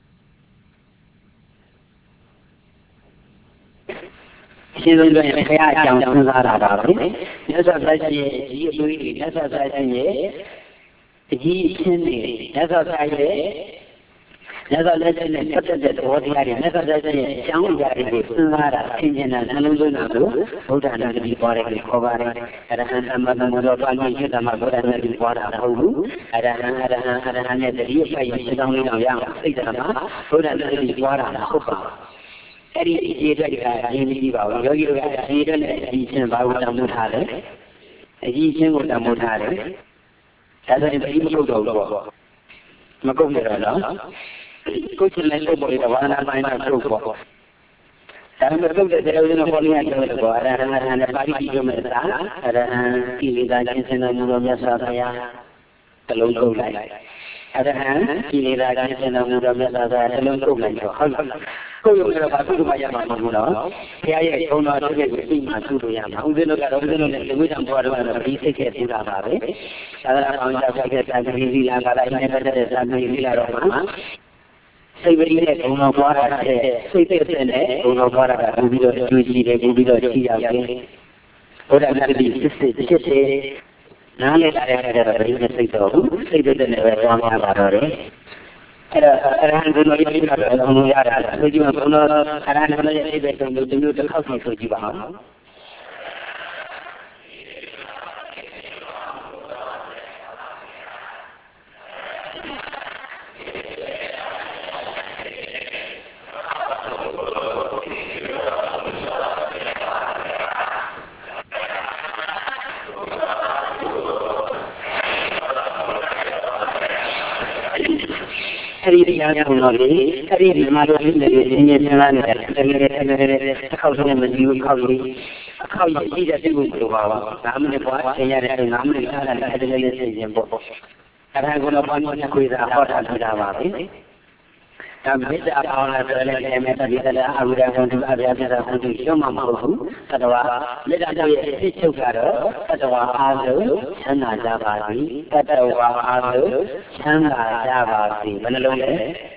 ရှင်းလို့ရင်ခရအကြောင်းစဉ်းစားတာပါပဲမြတ်စွာဘုရားရဲ့ဒီအတွေ့မြတ်စွာဘုရားရဲ့ဒီအချင်းတွေမြတ်စွာဘုရားရဲ့မြတ်စွာဘုရားနဲ့ဆက်သက်တဲ့သဘောတရားတွေမြတ်စွာဘုရားရဲ့အကြောင်းအရာတွေကိုစဉ်းစားတာရှင်းနေတာနှလုံးသွင်းတာကိုဗုဒ္ဓနာတိပေါ်တယ်ခေါ်ပါတယ်အရဟံသမ္မာသမ္ဗုဒ္ဓဘာသာရေးသမ္မာဗုဒ္ဓနာတိပေါ်တာမဟုတ်ဘူးအရဟံနဲ့တတိယပိုက်ရတောင်းလေးတော့ရအောင်စိတ်ဓာတ်မှာဗုဒ္ဓနာတိပေါ်တာမဟုတ်ပါဘူးအဲ့ဒီအရေးအတွက်ကအရင်ကြီးပါဘူးယောဂီတို့ကအရေးအတွက်နဲ့အကြီးချင်းဘာလို့တမှုထားလဲအကြီးချင်းကိုတမှုထားတယ်ဒါဆိုရင်ဒီမဟုတ်တော့ဘူးပေါ့မကုန်ရတော့နော်ကိုယ်ချင်တဲ့ပုဂ္ဂိုလ်တွေဝါနာပိုင်းမှာထုတ်ပေါ့ဒါပေမဲ့ပုဂ္ဂိုလ်တွေလည်းပေါ်နေရတယ်ပေါ့အရဟံနဲ့ပါဠိပြောမယ်ဆိုတာအရဟံကိလေသာချင်းစင်တော်မူသောမြတ်စွာဘုရားတလုံးထုတ်လိုက်အရဟံကိလေသာချင်းစင်တော်မူသောမြတ်စွာဘုရားတလုံးထုတ်လိုက်တော့ဟုတ်လားကိုယ်ရောဘာလို့မှရမှာမဟုတ်ဘူးနော်ဘုရားရဲ့ဘုံတော်တဲ့ကိုသိမှသူ့လို့ရမှာဦးဇင်းတို့ကတော့ဦးဇင်းတို့နဲ့လူ့ကြောင့်ဘွားတော့ဒီစိတ်ကသိတာပါပဲသာသနာ့အောင်ကြောင့်တဲ့သာသနာ့ကြီးလာကလည်းအနေနဲ့တဲ့သာသနာ့ကြီးလာတော့မှစိတ်ပရိနဲ့ဘုံတော်ဘွားတာတဲ့စိတ်သက်နဲ့ဘုံတော်ဘွားတာကပြီးတော့ကြွေးကြည့်တယ်ပြီးတော့ကြည့်ရတယ်ဘုရားမြတ်ကြီးစစ်စစ်နားလေတာတဲ့ဘယ်လိုစိတ်တော်ဘူးစိတ်သက်နဲ့ပဲဘွားများပါတော့တယ်အဲ့တော့အရဟံဂုဏ်ရည်ရတာဘုံတော်ရတာဆိုကြည့်မှာဘုံတော်အရဟံရဲ့အိဗေတုံတို့မျိုးတစ်ခေါက်ဆောင်ဆိုကြည့်ပါဦးအဲ့ဒီတရားကြောင့်တော့လေအဲ့ဒီဓမ္မတော်ကြီးတွေရင်းရင်းများများနဲ့တကယ်တစ်ခေါက်ဆုံးမကြည့်ဘူးခေါက်လို့အခေါက်ရည်တဲ့စိတ်ကိုပြောပါပါ9မိနစ်ပွားဆင်းရတဲ့9မိနစ်ထားတာလည်းအဲ့ဒီလေးသိရင်ပေါ့အဲ့ဒါကတော့ဘာမှမခွေတာဟောတာထတာပါပဲဒါမေတ္တာပေါင်းလာဆိုလည်းမေတ္တာဒီတရားအဝိရဝန္တုအဗျာပြတာဝန္တုရုံးမှာမဟုတ်ဘူးသတ္တဝါမေတ္တာရဲ့အဖြစ်ချုပ်ကတော့သတ္တဝါအားလုံးချမ်းသာကြပါစေသတ္တဝါအားလုံးချမ်းသာကြပါစေဘယ်နှလုံးလဲ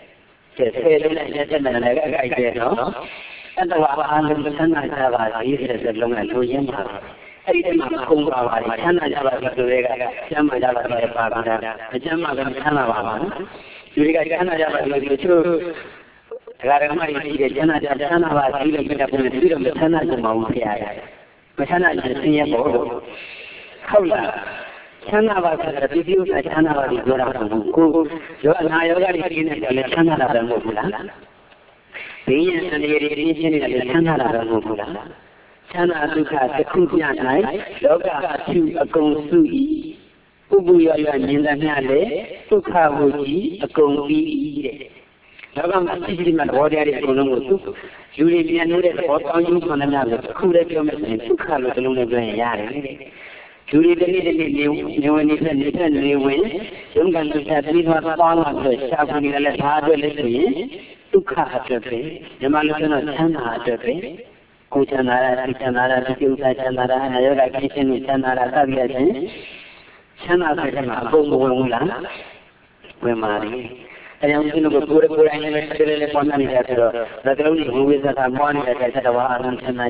10လုံးနဲ့7နဲ့လည်းအကြိုက်တယ်နော်သတ္တဝါအားလုံးချမ်းသာကြပါစေတဲ့စလုံးကလိုရင်းပါအဲ့ဒီမှာခုံပါပါတယ်ချမ်းသာကြပါစေဆိုတဲ့ကချမ်းသာကြပါစေပါတာအကျမ်းမှာလည်းချမ်းသာပါပါနော်ဒီကချမ်းသာကြပါလို့ဒီချို့ဒါကမှရှိတယ်ချမ်းသာကြချမ်းသာပါစီးလို့ပြတယ်ပြီးတော့ချမ်းသာကြမှာဘူးဖရာရမချမ်းသာခြင်းဆင်းရဲပေါ့ဟုတ်လားချမ်းသာပါဆိုတာဒီပြုချမ်းသာပါလို့ပြောတာမဟုတ်ဘူးကိုရောအနာယောဂတွေရှိနေတယ်လည်းချမ်းသာတာလည်းမဟုတ်ဘူးလားဘေးရန်အနေတွေရင်းရှင်းနေတယ်လည်းချမ်းသာတာလည်းမဟုတ်ဘူးလားချမ်းသာဒုက္ခတစ်ခုပြနိုင်လောကအဖြူအကုန်စု၏ဥပ္ပယရမြင်သမျှလေဒုက္ခဝုကြီးအကုန်ပြီးတဲ့လောကမှာရှိရှိမှသဘောတရားတွေအကုန်လုံးကိုသူယူရည်ပြန်လို့တဲ့သဘောတောင်းယူမှလည်းများလို့တစ်ခုလည်းပြောမယ်ဆိုရင်ဒုက္ခလို့တစ်လုံးနဲ့ပြောရင်ရတယ်ယူရည်တစ်နေ့နေဝင်နေတဲ့နေဝင်ရုံးကန်လို့ဆက်ပြီးသွားလာပြီးရှာဖွေနေတယ်ဒါအတွက်လည်းဆိုရင်ဒုက္ခအတွက်ပဲညီမလို့ဆိုတော့ချမ်းသာအတွက်ပဲကိုချမ်းသာတာချမ်းသာတာပြုတ်ချမ်းသာတာအယောဂကိစ္စနဲ့ချမ်းသာတာစသည်ဖြင့်ချမ်းသာတဲ့မှာအကုန်မဝင်ဘူးလားဝင်ပါလေ yang mungkin guru-guru ini mereka boleh pernah lihat itu. Lalu ni guru itu tak mahu ni kata bahawa alam sana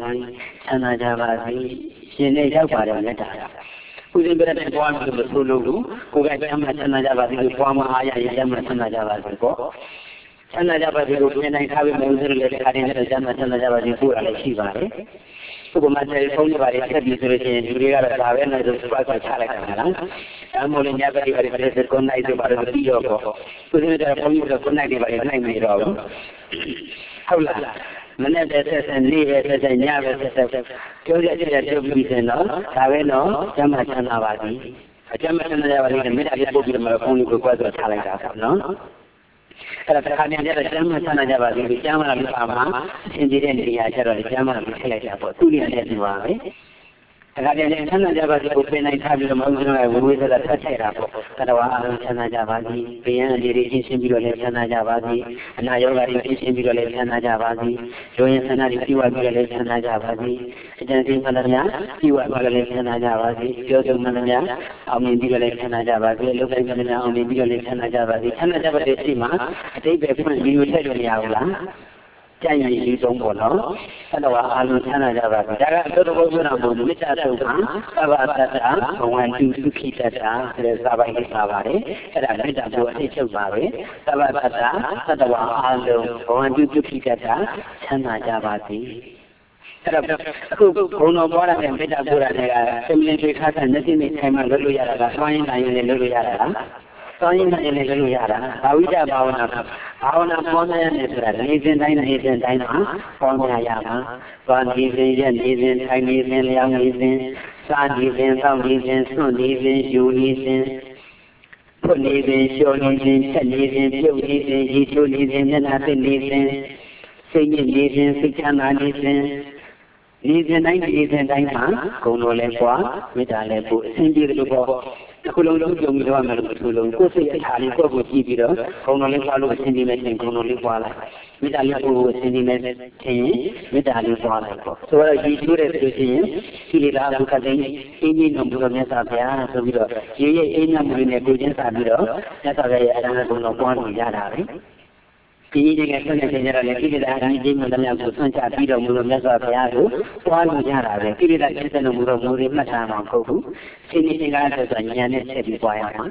jawab, sini jauh pada mereka. Ujian berada di bawah itu betul. Kukai jam sana jawab itu puama ayah jam sana jawab itu. Sana jawab itu punya naik kami mengusul dari hari ini jam sana jawab itu ada siapa? Aku macam telefon ni balik kita disuruh juri ada kawan ada sebab cara kerana. Mula nyata di balik pada sekolah itu baru dia ko. Kemudian cara pemilu sekolah di balik naik mira. Haulah. Mana biasa sendiri biasa nyata biasa. Kau jadi bisa no, kawan no, jam macam awal. Jam macam awal ni mira dia boleh melakukan itu kuasa cara kerana. Kalau terkadang dia jam macam awal ni jam malam sama sendiri dia cara jam malam selesai apa tu dia dua. Terkadang dia sana jawab di bukan naik habis mahu guru itu dah tercari apa. Kalau alam sana jawab di, pian diri sendiri oleh sana jawab di, anak yoga diri sendiri oleh sana jawab di, join sana di siwa oleh sana jawab di, jadi malamnya siwa oleh sana jawab di, jodoh malamnya amin diri oleh sana jawab di, lukai malamnya amin diri oleh sana jawab di, sana jawab di sima, tapi berpun di utai dunia ulang. Jangan hidup bono, kalau alam sana jawab. Jangan terus bono bono, macam tu kan? Sabar saja, orang tu suki saja, sabar ini sabar. Kalau kita buat itu sabar, sabar saja, kalau alam orang tu suki saja, sana jawab. Kalau aku bono bola yang kita buat ni, sembilan perkara nanti ni saya malu ya, soalnya saya ni malu ya. Soalnya ni lalu yara, awida bawana mana yang nesra, nizin daina, formula yara, ban nizin, hai nizin, liang nizin, san nizin, tau nizin, sun nizin, yu nizin, pun nizin, show nizin, chen nizin, piu nizin, yitu nizin, nasi nizin, singin nizin, sikana nizin. Nizin daina, kono lepwa, mita lepu, sendiri lupa. Aku lalu jom jawab malu betul. Kau saya cari kau buci biro. Kau nolak lalu sendiri macam kau nolak wala. Minta lalu sendiri macam minta lalu wala. Soalnya hidup itu sih. Kili lalu kadang ini nombor macam apa? So biro. Ini nombor ni kujen sabiro. Macam apa? Ada kau nombor ni ada. Ini dengan senyap lagi kita akan jadi macam tu sangat biro mula macam apa tu. Tuan macam ada. Kita kita nombor macam apa kau? Sini tinggal sesuatu ni sedih buaya.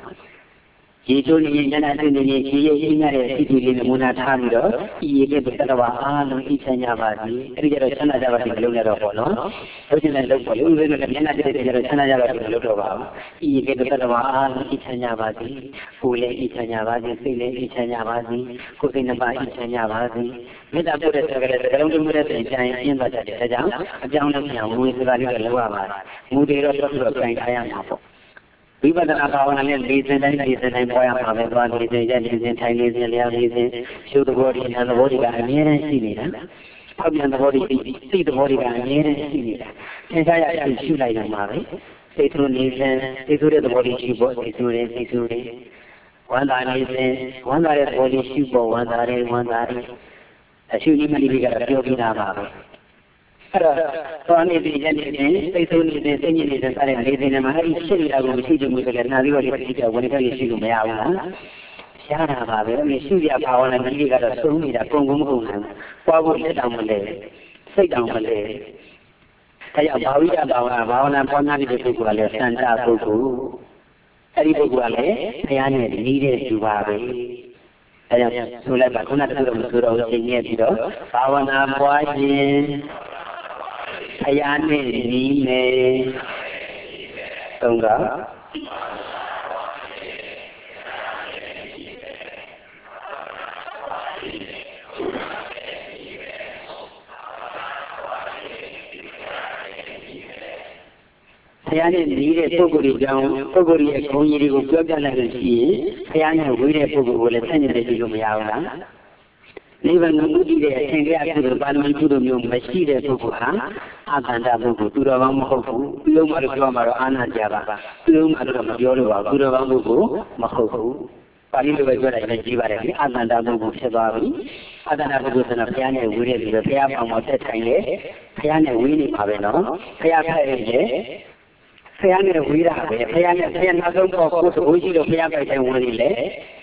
Itu ni jangan tu ni ini ada situ ni muna thamdo. Ini betul alam isanya bagi. Jadi sana jawab di belum ada apa. Jadi nak boleh ujung nak jangan ada sana jawab di belum ada. Ini betul alam isanya bagi. Pule isanya bagi, sile isanya bagi, kucing nampak isanya bagi. Kita boleh kalau kita boleh jangan yang baca saja. Jangan nak mui sekali kalau apa. Mui terus kain ayam apa. Vipassana bhavana ni listen poya bhave dwan listen thai listen liang listen shoot the body and the body ka amere si nida phapyan the body see the body ka amere si nida thesa ya shoot lai na ma be sei thru listen sei thru the body shoot bo sei thru wanda listen wanda the body shoot bo wanda shoot ni mali bi ka pyo pi na ba be Soalnya di jadi itu ni saya ni nama isi aku mesti jumpa dengan nabi wali kita wanita isi tu meyawa. Siapa apa ni sudah kawan ni kita semua dah kongkong. Kau boleh dah mulai, saya dah mulai. Saya bawa pernah di buku ada santa buku. Tadi buku ada, saya ni dia juga ada. Saya sudah berkunat dengan surau sini itu. Bawa buat saya ni tunggu. Saya ni pukul jam kau ini kau kerja lagi sih. Saya ni boleh pukul boleh tanya dia juga meyawa. Ni bang dia sehingga aku berpaling turun yang masih dia pukul akan dah pukul turun bang pukul belum ada anak jaga belum ada jual bang turun bang pukul pukul paling lebih berat dari jiwa lagi akan dah pukul sebab akan dah pukul sana saya ni boleh juga saya mau tertanya saya ni boleh apa no saya ni boleh apa saya nak tahu kau uji lo saya boleh boleh le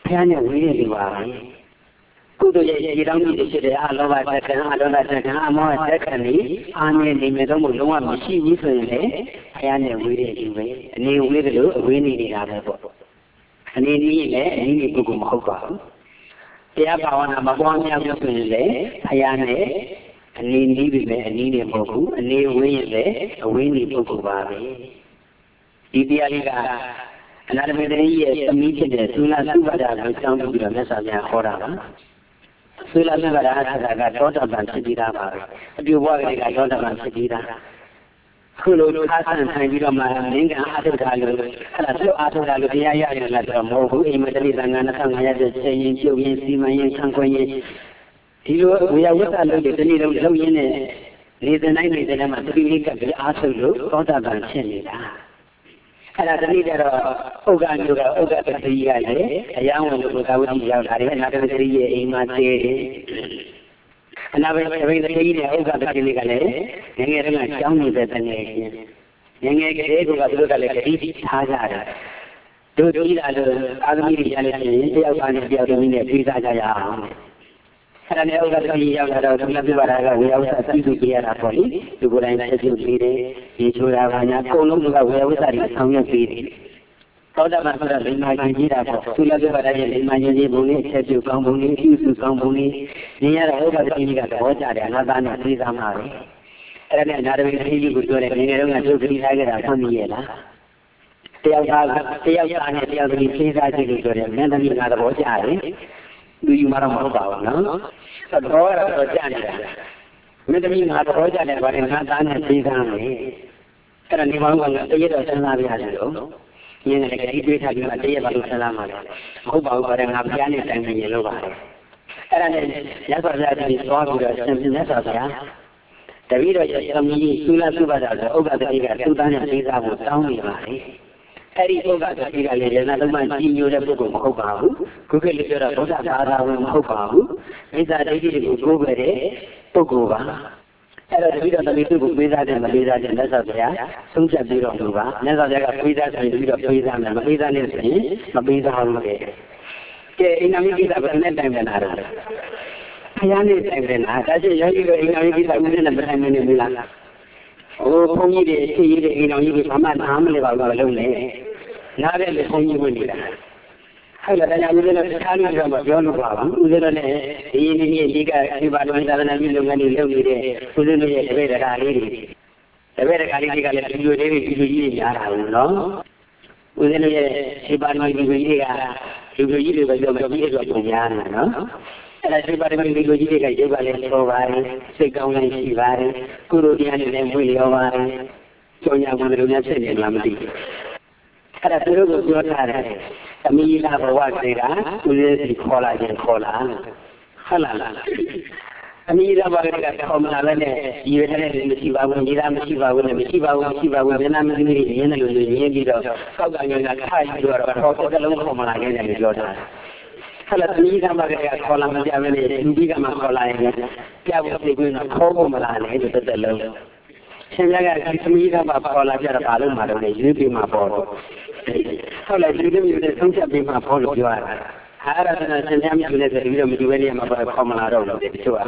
ဖះနဲ့ဝေးနေပါပဲကုသိုလ်ရဲ့ရေတောင်းကြီးဖြစ်တဲ့အလောဘတက်ခံအလောဘတက်ခံအမောတက်ခံနေအာနေနေမဲ့တော့လုံးဝမရှိဘူးဆိုရင်လေဖះနဲ့ဝေးနေပြီပဲအနေဝေးတယ်လို့အဝေးနေနေတာပဲပေါ့အနေနည်းလည်းအနည်းနည်းပုဂ္ဂိုလ်မဟုတ်ပါဘူးတရားဘာဝနာမပွားများဘူးဆိုရင်လေဖះနဲ့အနေနည်းပြီပဲအနည်းနဲ့မဟုတ်ဘူးအနေဝေးရင်လည်းအဝေးနေပုဂ္ဂိုလ်ပါပဲဒီတရားလေးကအနာတမေတ္တိရဲ့သမီးဖြစ်တဲ့သုလသုဘဒာကိုကြောင်းပြီးတော့မြတ်စွာဘုရားခေါ်တာပါသုလသုဘဒာဆိုတာကသောတာပန်ဖြစ်ပြီးသားပါပဲအပြုဘဝကလေးကသောတာပန်ဖြစ်ပြီးသားခုလိုအားဆန်ထိုင်ပြီးတော့မှမင်းကအာထုတာလို့အဲ့ဒါသူ့အာထုတာလို့တရားရရင်လည်းတော့မဟုတ်ဘူးအိမ်မတတိသံဃာ2500ရဲ့ချိန်ရင်ပြုတ်ရင်စီမံရင်ခံခွင့်ရင်ဒီလိုဝေယဝတ္တလုပ်တဲ့ဒီနေ့တော့လုပ်ရင်းနဲ့နေတဲ့နိုင်နေတဲ့မှာသတိလေးကပြီးအားထုတ်လို့သောတာပန်ဖြစ်နေတာအဲ့ဒါတတိယတော့ဥက္ကမျိုးကဥက္ကတတိယလည်းအယောင်းဝင်လို့သာဝတိရောက်လာတယ်အနာတတိယအိမ်မှာတည်တယ်အနာဘယ်တတိယနဲ့ဥက္ကတတိယကလည်းငယ်ငယ်တုန်းကကျောင်းနေတဲ့တငယ်ချင်းငယ်ငယ်ကလေးကသူတို့ကလည်းတတိထားကြတယ်တို့ကြီးလာလို့အာဂမိတွေရလည်းရှိရင်တယောက်ကနေတယောက်သမီးနဲ့ပြေးစားကြရအောင်အဲ့ဒါနဲ့ဥက္ကတတိယရောက်လာတော့သူလည်းပြပါတာကဝေယဝစ္စသိစုပြရတာပေါ့လေသူကိုယ်တိုင်လည်းအပြုပြီးတယ်ဒီချိုးတာပါညာအကုန်လုံးကဝေယဝစ္စတွေဆောင်ရွက်ပြီးတယ်သောတာပန်ဆိုတော့လိမ္မာခြင်းကြီးတာပေါ့သူလည်းပြပါတာရဲ့လိမ္မာခြင်းကြီးဘုံလေးအချက်ပြုကောင်းဘုံလေးအပြုစုကောင်းဘုံလေးနေရတော့ဥက္ကတတိယကသဘောကျတယ်အနာသားနဲ့သိသားမှာပဲအဲ့ဒါနဲ့အနာတပိတိကြီးကိုပြောတယ်ငယ်ငယ်တုန်းကသူသိထားခဲ့တာမှတ်မိရဲ့လားတယောက်သားနဲ့တယောက်သမီးသိသားကြည့်လို့ပြောတယ်မင်းသမီးကသဘောကျတယ်လူယူမှာတော့မဟုတ်ပါဘူးနော်သဘောကတော့ကြားနေတာမင်းသမီးငါသဘောကျတယ်ဗါတယ်ငါသားနဲ့သိသားမယ်အဲ့ဒါနေပါဦးကတရက်တော့စဉ်းစားပြရတယ်လို့ညနေကလေးတွေးထားပြီးတော့တရက်ပါလို့စဉ်းစားမှလည်းမဟုတ်ပါဘူးဗါတယ်ငါဖျားနဲ့တိုင်ပင်ရလို့ပါတယ်အဲ့ဒါနဲ့ရသော်ဘုရားကြီးသွားပြီးတော့ရှင်ပြင်းသော်ဘုရားတပည့်တော်ရဲ့သမီးသုလသုဘဒဆိုဥက္ကတတိကသူ့သားနဲ့သိသားဖို့တောင်းနေပါလေအဲ့ဒီဥက္ကတတိကလည်းရဏသုံးပါးကြီးညိုတဲ့ပုဂ္ဂိုလ်မဟုတ်ပါဘူးခုခေတ်လေးပြောတော့ဘုရားဘာသာဝင်မဟုတ်ပါဘူးမိစ္ဆာဒိဋ္ဌိကိုကိုးကွယ်တဲ့ပုဂ္ဂိုလ်ပါအဲ့တော့တပည့်တော်သမီးသူ့ကိုပေးစားတယ်မပေးစားတယ်လက်ဆောက်ဘုရားဆုံးဖြတ်ပြီးတော့လို့ပါလက်ဆောက်ဘုရားကပေးစားတယ်တပည့်တော်ပေးစားမယ်မပေးစားနဲ့ဆိုရင်မပေးစားဘူးလေကဲအိမ်နာမိကိစ္စဘယ်နဲ့တိုင်ပြန်လာတာလဲဖယားနဲ့တိုင်ပြန်လာဒါချင်းယောဂီတို့အိမ်နာမိကိစ္စဦးနဲ့မတိုင်မနေဘူးလားဟိုဘုန်းကြီးတွေအရှိကြီးတွေအိမ်တော်ကြီးတွေဘာမှနားမလဲပါဘူးလုံးလေနားတဲ့လေဘုန်းကြီးဝင်နေတာအဲ့ဒါတရားဦးဇင်းတို့ထားလို့တော့မပြောလို့ပါဘူးဦးဇင်းတို့လည်းဒီနေ့ဒီကအဘာတော်သာသနာပြုလုပ်ငန်းတွေလုပ်နေတဲ့ဦးဇင်းတို့ရဲ့တပည့်တရားလေးတွေကလည်းဒီလိုလေးတွေဒီလိုကြီးတွေများတာဘူးနော်ဦးဇင်းတို့ရဲ့အဘာတော်ဒီလိုကြီးတွေကလူကြီးတွေပဲပြောမယ်ပြီးတော့ပုံများနေတာနော်အဲ့ဒါဒီပါရမီလူကြီးတွေကရုပ်ကလည်းပေါ်ပါတယ်စိတ်ကောင်းလည်းရှိပါတယ်ကုသိုလ်တရားတွေလည်းမွေးလျော်ပါတယ်ကြောင်ညာဘုံတွေများဖြစ်နေလားမသိဘူးအဲ့ဒါသူတို့ကိုပြောထားတယ်အမိလာဘဝတွေကဦးဇင်းစီခေါ်လာခြင်းခေါ်လာဟုတ်လားအမိလာဘဝတွေကခေါ်မလာလည်းနဲ့ဒီရတဲ့မရှိပါဘူးညီသားမရှိပါဘူးနဲ့မရှိပါဘူးမျက်နှာမသိမိရင်းတယ်လို့ရင်းပြီးတော့ကောက်ကညောကခိုင်းပြီးတော့ခေါ်တဲ့လုံးခေါ်မလာခဲ့တယ်လို့ပြောထားတယ်အဲ့ဒါသမီးကမှကခေါ်လာမကြဘဲနဲ့လူကြီးကမှခေါ်လာရင်ကြောက်ပြီးပြီးတော့ခေါ်ဖို့မလာနဲ့လို့တက်လုံးရှင်ပြကသမီးကမှခေါ်လာကြတော့ဘာလို့မှတော့လေရွေးပြီးမှပေါ်တော့ဟုတ်လားဒီလိုမျိုးနဲ့ဆုံးဖြတ်ပြီးမှပေါ်လို့ပြောရတာအဲ့ဒါကရှင်ပြမျိုးနဲ့ဆိုပြီးတော့မဒီဘဲနေမှာခေါ်မလာတော့လို့တချို့က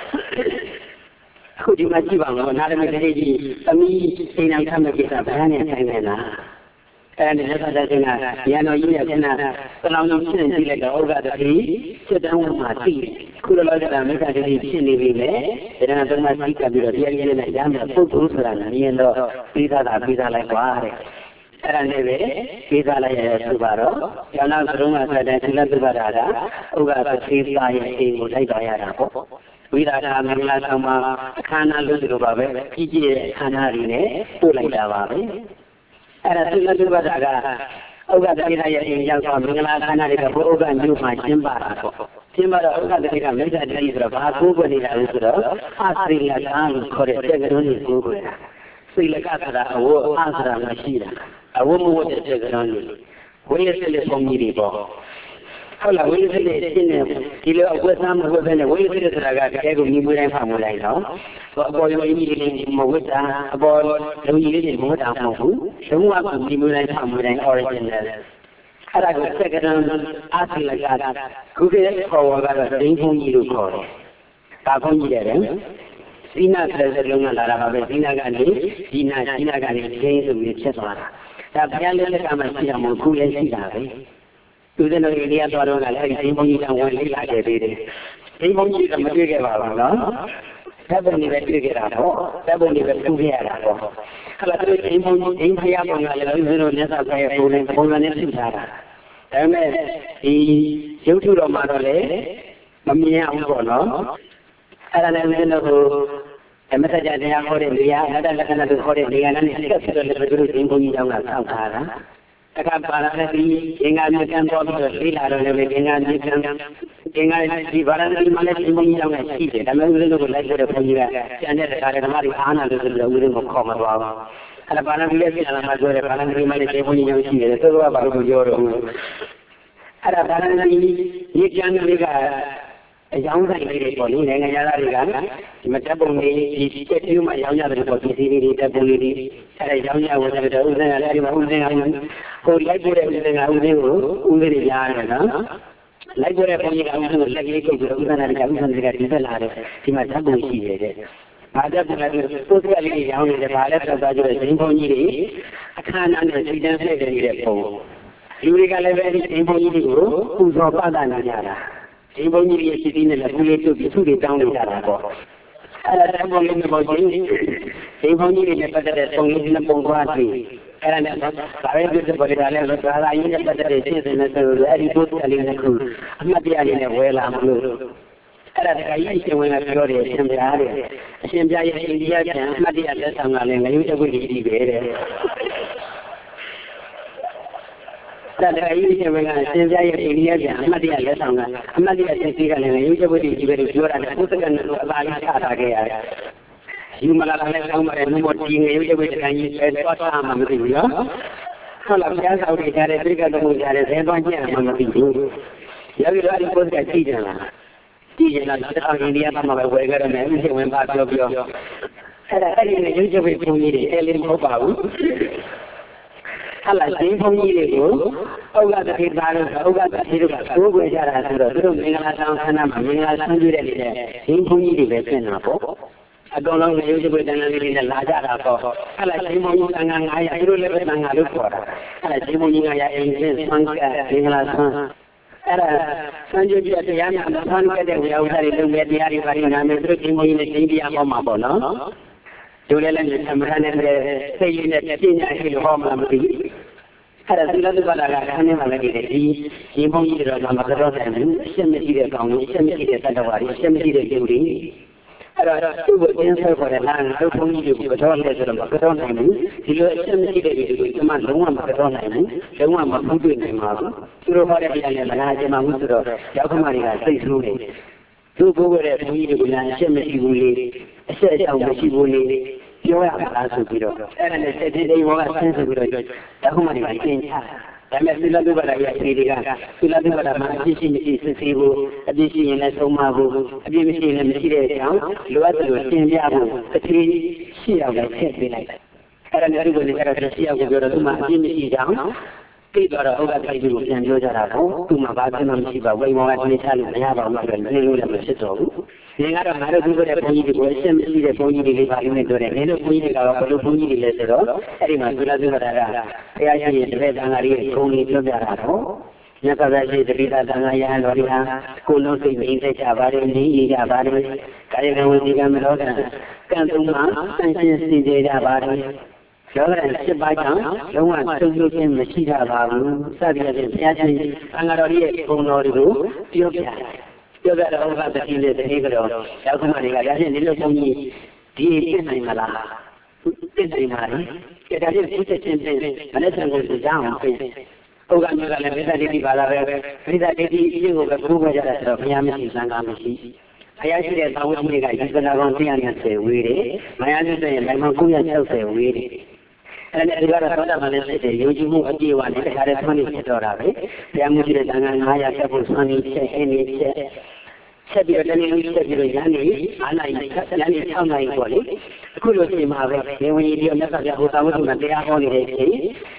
အခုဒီမှာကြည့်ပါဦးနားလည်းမတည်းကြီးသမီးအိမ်အောင်ထားမဲ့ကိစ္စဘာနဲ့ဆိုင်နေလားအဲ့ဒီလက်သက်တဲ့ကရန်တော်ကြီးရဲ့ခဏသလောင်းလုံးရှင်းကြည့်လိုက်တော့ဥက္ကတတိစစ်တမ်းဝင်မှာသိခုလိုလိုကမိစ္ဆာဒိဋ္ဌိဖြစ်နေပြီလေဒါကသုံးပါးသိကပ်ပြီးတော့တရားကြီးနဲ့ရမ်းတဲ့ပုဂ္ဂိုလ်ဆိုတာမြင်တော့ပြီးသားလိုက်ပါတဲ့အဲ့ဒါနဲ့ပဲပြီးသားလိုက်ရဆိုပါတော့ကျောင်းသားကလုံးကဆက်တဲ့သီလသုဘဒာကဥက္ကတတိသားရဲ့အိမ်ကိုလိုက်ပါရတာပေါ့ဝိဒါမင်္ဂလာဆောင်မှာအခမ်းအနားလို့ဆိုပါပဲကြီးကြီးတဲ့အခမ်းအနားတွေနဲ့ပို့လိုက်တာပါပဲအဲ့ဒါသုလသုဘဒာကဥက္ကတတိရဲ့အိမ်ရောက်တော့မင်္ဂလာခန္ဓာတွေကဘုဥက္ကမြို့မှာကျင်းပတာပေါ့ကျင်းပတော့ဥက္ကတတိကမိစ္ဆာဒိဋ္ဌိဆိုတော့ဘာကိုးကွယ်နေတာလဲဆိုတော့အာသရိယကာလို့ခေါ်တဲ့တဲ့ကရုံးကြီးကိုးကွယ်တာစိတ်လကဆိုတာအဝတ်အာသရာမရှိတာအဝတ်မဝတ်တဲ့တဲ့ကရုံးကြီးဝိရစိလေပုံကြီးတွေပေါ့ဟုတ်လားဝိရစိလေရှင်းနေဒီလိုအဝတ်စားမဝတ်ဘဲနဲ့ဝိရစိလေဆိုတာကတကယ်ကိုမြင်မတိုင်းဖတ်မလိုက်တော့အပေါ်ရုံကြီးလေးမဝတ်တာအပေါ်ရုံကြီးလေးမဝတ်တာမဟုတ်ဘူးလုံးဝကိုမြင်မတိုင်းဖတ်မတိုင်း original အဲ့ဒါကိုစက္ကရံအာသီလကခုခေတ်ခေါ်ဝါကတော့ဒိန်းဘုန်းကြီးလို့ခေါ်တယ်။ဒါဘုန်းကြီးတယ်စီနာဆိုတဲ့လုံးကလာတာပါပဲစီနာကနေစီနာကနေဒိန်းဆိုပြီးဖြစ်သွားတာ။ဒါဘုရားလက်ထက်ကမှရှိတာမဟုတ်ခုလည်းရှိတာပဲ။သူတို့တွေနေရာတော်တော့ကလည်းဒိန်းဘုန်းကြီးကဝင်လေးလာခဲ့သေးတယ်။ဒိန်းဘုန်းကြီးကမတွေ့ခဲ့ပါဘူးနော်။တပ်ပုံတွေပဲတွေ့ခဲ့တာပေါ့။တပ်ပုံတွေပဲပြုခဲ့ရတာပေါ့။အဲ့ဒါသူဒိန်းဘုန်းကြီးဒိန်းဖျားပုံကလည်းသူတို့မြတ်စွာဘုရားပုံစံနဲ့ပြုထားတာ။ဒါပေမဲ့ဒီရုပ်ထုတော်မှာတော့လေမမြင်အောင်ပေါ့နော်အဲ့ဒါလည်းလည်းဟိုအမတ္တကြတရားဟောတဲ့နေရာအတ္တလက္ခဏာတွေဟောတဲ့နေရာနဲ့ဆက်ပြီးတော့လည်းဘုရားရှင်ဘုန်းကြီးကျောင်းကဆောက်ထားတာတခါပါလာတဲ့ဒီအင်္ဂါမြေကံပေါ်ပြီးတော့လေးလာတော့လည်းအင်္ဂါမြေကံဒီဗာရဏသီမှာလည်းရှင်ဘုန်းကြီးကျောင်းကရှိတယ်ဒါပေမဲ့ဦးဇင်းတို့ကိုလိုက်လို့တဲ့ဘုန်းကြီးကကျန်တဲ့တရားဓမ္မတွေအားနာလို့ဆိုတော့ဦးဇင်းကိုခေါ်မှာပါအဲ့ဒါဘာသာပြီးလည်းပြန်လာမှပြောတယ်ဘာသာပြီးမှလည်းရှင်ဘုန်းကြီးကျောင်းရှိတယ်သူတို့ကဘာလို့ပြောတော့အဲ့ဒါဘာသာပြီးဒီကျမ်းလေးကအကြောင်းဆိုင်လေးတွေပေါ့လေနိုင်ငံသားတွေကဒီမတက်ပုံလေးဒီတက်တူးမှရောင်းရတယ်ပေါ့ဒီစီးလေးတွေတက်ပုံလေးတွေအဲ့ဒါရောင်းရဝင်တယ်တော့ဥစဉ်ကလည်းဒီမှာဥစဉ်ကဟိုလိုက်ပို့တဲ့ဥစဉ်ကဥစဉ်ကိုဥစဉ်တွေကြားရတယ်နော်လိုက်ပို့တဲ့ပုံကြီးကဥစဉ်ကိုလက်ကလေးကုတ်ပြီးဥစဉ်ကလည်းဥစဉ်တွေကဒီသက်လာတယ်ဒီမှာတက်ပုံရှိတယ်တဲ့ဘာတက်ပုံလဲပို့ပြလေးတွေရောင်းနေတယ်ဘာလဲဆက်သွားကြတဲ့ဇင်းပုံကြီးတွေအခါနာနဲ့စီတန်းဆက်နေတဲ့ပုံလူတွေကလည်းပဲဒီဇင်းပုံကြီးတွေကိုပူဇော်ပတ်တာနေကြတာဒီဘုန်းကြီးရဲ့စီးတီးနဲ့လည်းဘူးလေးတို့ပြစုတွေတောင်းနေကြတာပေါ့အဲ့ဒါတန်ဖိုးလေးနဲ့ပေါ့ချင်းဒီဘုန်းကြီးတွေနဲ့ပတ်သက်တဲ့ပုံလေးနဲ့ပုံသွားပြီအဲ့ဒါနဲ့ဒါပဲပြတဲ့ပေါ်လာလဲဆိုတော့အရင်ကပတ်သက်တဲ့ရှင်းစင်နဲ့ဆိုတော့အဲ့ဒီဘုရားလေးနဲ့ခုအမှတ်တရလေးနဲ့ဝယ်လာမလို့အဲ့ဒါတခါကြီးရှင်ဝင်ကပြောတယ်အရှင်ပြားတယ်အရှင်ပြားရဲ့အိန္ဒိယကျန်အမှတ်တရလက်ဆောင်ကလည်းငရုတ်တပွေကြီးပဲတဲ့ဒါတခါကြီးရှင်ဝင်ကရှင်ပြားရဲ့အိန္ဒိယကျန်အမှတ်တရလက်ဆောင်ကအမှတ်တရစစ်စစ်ကလည်းငရုတ်တပွေကြီးပဲလို့ပြောတာနဲ့ကိုယ်စက္ကန့်နဲ့အသာလေးချထားခဲ့ရတယ်ယူမလာလည်းကောင်းပါတယ်နှုတ်တီငရုတ်တပွေတခါကြီးပဲသွားထားမှမသိဘူးနော်ဟုတ်လားဘုရားဆောင်တွေကြားတဲ့ပြိက္ခတော်ကြားတဲ့ဇဲသွားကျင့်မှမသိဘူးရောက်ပြီးတော့အဲ့ဒီကိုယ်ကကြည့်ကြလားကြည့်ရင်တော့တောင်အိန္ဒိယမှာပဲဝယ်ကြတယ်နဲ့ဥစ္စာဝင်ပါပြောအဲ့ဒါအဲ့ဒီနဲ့ရုပ်ချုပ်ပြီးဘုန်းကြီးတွေအဲ့လေးမဟုတ်ပါဘူးဟာလာရှင်ဘုန်းကြီးတွေကိုဥက္ကဋ္ဌထေသားတို့ဥက္ကဋ္ဌထေတို့ကသိုးွယ်ကြတာဆိုတော့သူတို့မင်္ဂလာဆောင်ခန္ဓာမှာမင်္ဂလာဆောင်ပြုတဲ့နေတဲ့ရှင်ဘုန်းကြီးတွေပဲပြင်တာပေါ့အတော်လုံးရုပ်ချုပ်တန်ခါလေးတွေနဲ့လာကြတာပေါ့ဟာလာရှင်ဘုန်းကြီးတန်ခါ900သူတို့လည်းပဲတန်ခါလို့ခေါ်တာဟာလာရှင်ဘုန်းကြီး900အိမ်ချင်းဆန်းကမင်္ဂလာဆောင်အဲ့ဒါစံကြပြတရားများမဆန်းခဲ့တဲ့ဝိဥစ္စာတွေလုံးမဲ့တရားတွေပါရနာမယ်သူတို့ချင်းမကြီးနဲ့ချင်းတရားဟောမှာပေါ့နော်ဒုလည်းလည်းသမထနဲ့စိတ်ရင်းနဲ့ပညာရှိလို့ဟောမှာမသိဘူးအဲ့ဒါသီလသုဘလာကခန်းထဲမှာလည်းဒီရှင်ဘုန်းကြီးတွေတော့မကတော့နိုင်ဘူးအရှက်မရှိတဲ့ကောင်တွေအရှက်မရှိတဲ့တတ္တဝါတွေအရှက်မရှိတဲ့ကျုပ်တွေအဲ့တော့သူ့ကိုအင်းဆွဲခေါ်တဲ့လားငါတို့ဘုန်းကြီးတွေကိုကတော့လဲဆိုတော့မကတော့နိုင်ဘူးဒီလိုအရှက်မရှိတဲ့တွေကိုကျမလုံးဝမကတော့နိုင်ဘူးလုံးဝမဖုံးတွေ့နိုင်ပါဘူးသူတို့ဟောတဲ့တရားနဲ့မနာကျင်ပါဘူးဆိုတော့ရောက်ခမတွေကစိတ်ဆိုးနေသူ့ဘိုးကတဲ့ဘုန်းကြီးတွေကလည်းအရှက်မရှိဘူးလေအရှက်အကြောင်းမရှိဘူးလေပြောရမှာဆိုပြီးတော့အဲ့ဒါနဲ့စိတ်တည်းဘောကဆင်းဆိုပြီးတော့ရောက်ခမတွေကကျင်းချဒါပေမဲ့သီလသုဘလာရဲ့အခြေတွေကသီလသုဘလာမှာအပြည့်ရှိမရှိစစ်ဆေးဖို့အပြည့်ရှိရင်လည်းသုံးပါဖို့အပြည့်မရှိရင်လည်းမရှိတဲ့အကြောင်းလိုအပ်တယ်လို့သင်ပြဖို့အထီးရှိအောင်လည်းထည့်ပေးလိုက်အဲ့ဒါမျိုးတွေကိုလည်းအဲ့ဒါရှိအောင်ပြောတော့သူမှအပြည့်မရှိကြအောင်သိတော့ဥက္ကဋ္ဌကြီးကိုပြန်ပြောကြတာပေါ့သူမှဘာမှမရှိပါဘူးဝိမောကနေချလို့မရပါဘူးဆိုတော့နေလို့လည်းမဖြစ်တော့ဘူးနေကတော့ငါတို့ဒီလိုတဲ့ဘုန်းကြီးတွေကိုအရှက်မရှိတဲ့ဘုန်းကြီးတွေလေးပါလို့ပြောတယ်နေလို့ဘုန်းကြီးတွေကတော့ဘယ်လိုဘုန်းကြီးတွေလဲဆိုတော့အဲ့ဒီမှာသုလသုခတာကတရားရှိရင်တပည့်တန်ဃာတွေဘုန်းကြီးပြောပြတာပေါ့မြတ်စွာဘုရားရှိတပိဋကတန်ဃာယဟန်တော်တွေဟာကိုယ်လုံးစိတ်မင်းသက်ကြပါတယ်နေရကြပါတယ်ကာယကံဝစီကံမတော်ကံသုံးမှာဆန့်ရှင်းစီကြကြပါတယ်ယောဂရ7ပါးကြောင့်လုံးဝသုံးလို့ခြင်းမရှိကြပါဘူးစသည်ဖြင့်ဘုရားရှင်သံဃာတော်ရဲ့ဘုံတော်တွေကိုပြောပြတော့ဥပဒတိလေးတည်းကတော့ရောက်ခမတွေကရရှင်ဒီလိုဘုန်းကြီးဒီပြနိုင်မလားပြနိုင်ပါလေဒါဖြင့်ဒီချက်ချင်းချင်းမနေ့ကကိုကြောင်းပြင်ဥက္ကဋ္ဌမျိုးကလည်းဝိသတိတိပါလာပဲဝိသတိတိအရင်ကပဲဘုရားကြတာဆိုတော့ဘုရားမရှိသံဃာမရှိဘုရားရှိတဲ့သာဝတ္ထုတွေကယသနာကောင်120ဝေးတယ်မယားရှိတဲ့မိုင်မောင်960ဝေးတယ်အဲ့ဒါဒီကတော့သောတာပန်နဲ့ဖြစ်တဲ့ယုံကြည်မှုအပြည့်အဝနဲ့တခါတည်းဆွမ်းနေဖြစ်တော့တာပဲတရားမှုရှိတဲ့သံဃာ900ဆက်ဖို့ဆွမ်းနေချက်အင်းနေချက်ပြီးတော့တနေ့လေးချက်ပြီးတော့ရန်နေ9နိုင်ရန်နေ6နိုင်ပေါ့လေအခုလိုချိန်မှာပဲနေဝင်ပြီးတော့မြတ်စွာဘုရားဟောတာဝတ္ထုမှာတရားဟောနေတဲ့အချိန်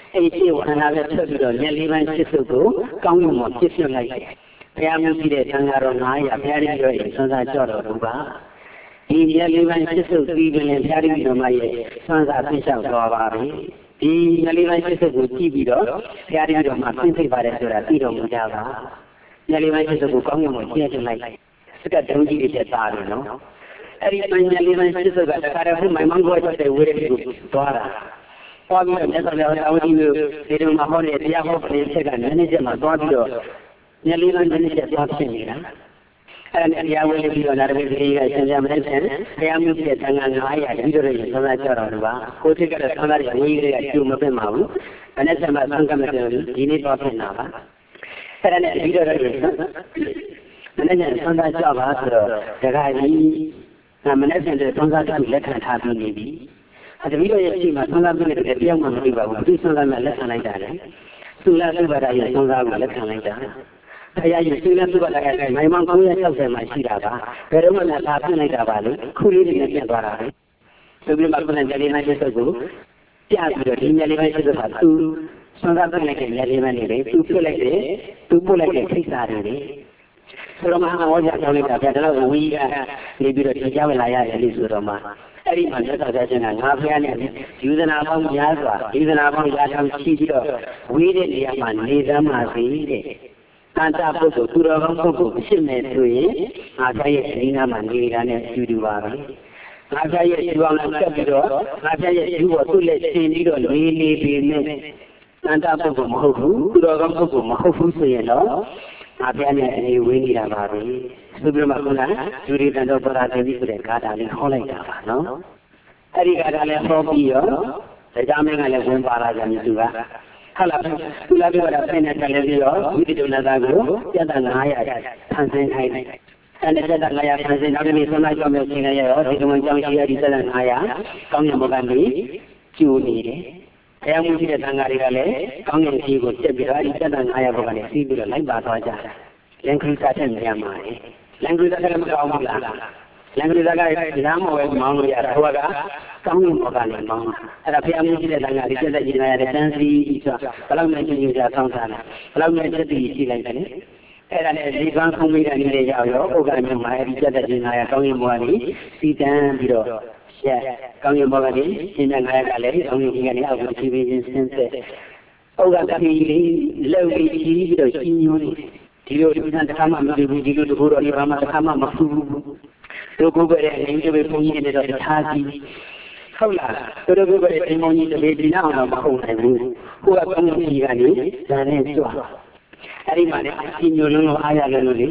အဲ့ဒီဝန္နာပဲထွက်ပြီးတော့မျက်လေးပိုင်းစစ်စုပ်ကိုကောင်းကင်မှာပြစ်ပြလိုက်တယ်ဘုရားမြတ်ကြီးတဲ့သံဃာတော်900ဘုရားကြီးတော်ရဲ့ဆွမ်းစားကြော့တော်ဘုရားဒီမျက်လေးပိုင်းစစ်စုပ်ပြီးပြင်ဘုရားကြီးတော်မရဲ့ဆွမ်းစားပြစ်လျှောက်တော်ပါပြီဒီမျက်လေးပိုင်းစစ်စုပ်ကိုကြည့်ပြီးတော့ဘုရားကြီးတော်မှာပြင့်သိပါတယ်ဆိုတာသိတော်မူကြပါမျက်လေးပိုင်းစစ်စုပ်ကိုကောင်းကင်မှာပြည့်ပြလိုက်စကတုံးကြီးတွေတက်သားတယ်နော်အဲ့ဒီမျက်လေးပိုင်းစစ်စုပ်ကတခါတည်းမိုင်မန်ကိုတဲ့ဝေးတွေကိုသွားတာသွားပြီးတော့မြတ်စွာဘုရားအဝတိမျိုးဒီလိုမှဟောတဲ့တရားဟောတဲ့ချက်ကနည်းနည်းချက်မှသွားပြီးတော့မျက်လေးပိုင်းနည်းနည်းချက်သွားဖြစ်နေတာအဲ့ဒါနဲ့တရားဝင်ပြီးတော့နာရမေကြီးကရှင်ပြမလိုက်တဲ့ဘုရားမျိုးတဲ့သံဃာ900ပြီးတော့ရသံဃာကြောက်တော်ပါကိုတိကတော့သံဃာတွေဝေးတွေကကျုံမပြတ်ပါဘူးဘယ်နဲ့ဆက်မှသံဃာမပြောဘူးဒီနေ့သွားဖြစ်တာပါအဲ့ဒါနဲ့ပြီးတော့လည်းမနေ့ကသံဃာကြောက်ပါဆိုတော့ဒကာကြီးမနေ့ကသံဃာကြောက်လက်ခံထားပြီးနေပြီတပည့်တော်ရဲ့အချိန်မှာသုံးစားပြနေတဲ့တရားမှမသိပါဘူးသူသုံးစားမဲ့လက်ခံလိုက်တာလေသူလည်းသူ့ဘာသာရဲ့သုံးစားကိုလက်ခံလိုက်တာဘုရားကြီးသူလည်းသူ့ဘာသာရဲ့မိုင်မောင်960မှာရှိတာပါဘယ်တော့မှလာပြလိုက်တာပါလေခုလေးတွေနဲ့ပြတ်သွားတာလေသူပြီးမှခုနကလေးနိုင်တဲ့စုပ်ကိုပြပြီးတော့ဒီမျက်လေးပိုင်းစုပ်ကသူသုံးစားပြလိုက်တဲ့မျက်လေးပိုင်းနေလေသူပြလိုက်တယ်သူပို့လိုက်တဲ့ခိစ္စတွေလေဆိုတော့မှဟောကြားကြောင်းလိုက်တာဗျာဒါတော့ဝီးကနေပြီးတော့ကြားဝင်လာရတယ်လို့ဆိုတော့မှအဲ့ဒီမှာမြတ်စွာဘုရားရှင်ကငါဘုရားနဲ့ယူဇနာပေါင်းများစွာယူဇနာပေါင်းရာထောင်ရှိပြီးတော့ဝေးတဲ့နေရာမှာနေသမ်းပါစေတဲ့။တန်တာပုဂ္ဂိုလ်သူတော်ကောင်းပုဂ္ဂိုလ်ဖြစ်နေဆိုရင်ငါဘုရားရဲ့အင်းနာမှာနေတာနဲ့အတူပါပဲ။ငါဘုရားရဲ့ယူအောင်လာတက်ပြီးတော့ငါဘုရားရဲ့ယူပေါ်သူ့လက်ရှင်ပြီးတော့နေပေမဲ့တန်တာပုဂ္ဂိုလ်မဟုတ်ဘူးသူတော်ကောင်းပုဂ္ဂိုလ်မဟုတ်ဘူးဆိုရင်တော့ငါဘုရားနဲ့အနေဝေးနေတာပါပဲ။သူပြမကုလားယူရီတန်တော်ပရာဒေဝီဆိုတဲ့ဂါထာလေးဟောလိုက်တာပါနော်အဲ့ဒီဂါထာလေးဟောပြီးရောတရားမင်းကလည်းဝင်ပါလာကြပြီသူကဟုတ်လားသူလည်းပြောတာပြန်နေတယ်ပြီးတော့ဝိတိဒုဏတာကိုပြတ်တာ900ဖန်ဆင်းခိုင်းတယ်အဲ့ဒီပြတ်တာ900ဖန်ဆင်းနောက်တစ်နေ့ဆွမ်းသားကြောင့်မျိုးရှင်းရရောဒီကမှကြောင်းရှိရဒီပြတ်တာ900ကောင်းရမကနေကျူနေတယ်ဘုရားမှုရှိတဲ့သံဃာတွေကလည်းကောင်းကင်ကြီးကိုတက်ပြီးတော့ဒီပြတ်တာ900ဘုကနေစီးပြီးတော့လိုက်ပါသွားကြတယ်လင်္ကာတဲ့နေရာမှာလင်္ကာကလည်းမကောင်းဘူးလားလင်္ကာကလမ်းမဝဲမောင်းလို့ရတာဟိုကကောင်းကင်ဘောကလည်းမောင်းအဲ့ဒါဘုရားမျိုးရှိတဲ့သံဃာတွေတက်တဲ့ကျင်လာရတဲ့တန်းစီဆိုဘယ်လောက်နဲ့ကျင်ကြဆောင်းစားလားဘယ်လောက်နဲ့တက်ပြီးရှိလိုက်တယ်အဲ့ဒါနဲ့ဒီကံခုံးမိတဲ့နေရာရောက်ရောဥက္ကဋ္ဌမြတ်မှာအဲ့ဒီတက်တဲ့ကျင်လာရကောင်းကင်ဘောကနေစီတန်းပြီးတော့ရှက်ကောင်းကင်ဘောကနေကျင်တဲ့900ကလည်းကောင်းကင်ကြီးကနေအောက်ကိုဖြည်းဖြည်းချင်းဆင်းသက်ဥက္ကဋ္ဌကြီးလှုပ်ပြီးပြီးတော့ရှင်းညွှန်းနေဒီလိုဒီကတခါမှမသိဘူးဒီလိုတကူတော့ဒီဘာမှတခါမှမဖူးဘူးတို့ကိုပဲအင်းတွေပဲဘုန်းကြီးတွေတော့ထားကြည့်ဟုတ်လားတို့ကိုပဲအင်းဘုန်းကြီးတွေဒီနောက်တော့မဟုတ်နိုင်ဘူးကိုကကောင်းကြီးကနေဇာနဲ့ကြွအဲ့ဒီမှာလည်းအချင်းညိုလုံးလုံးအားရလည်းလို့လေ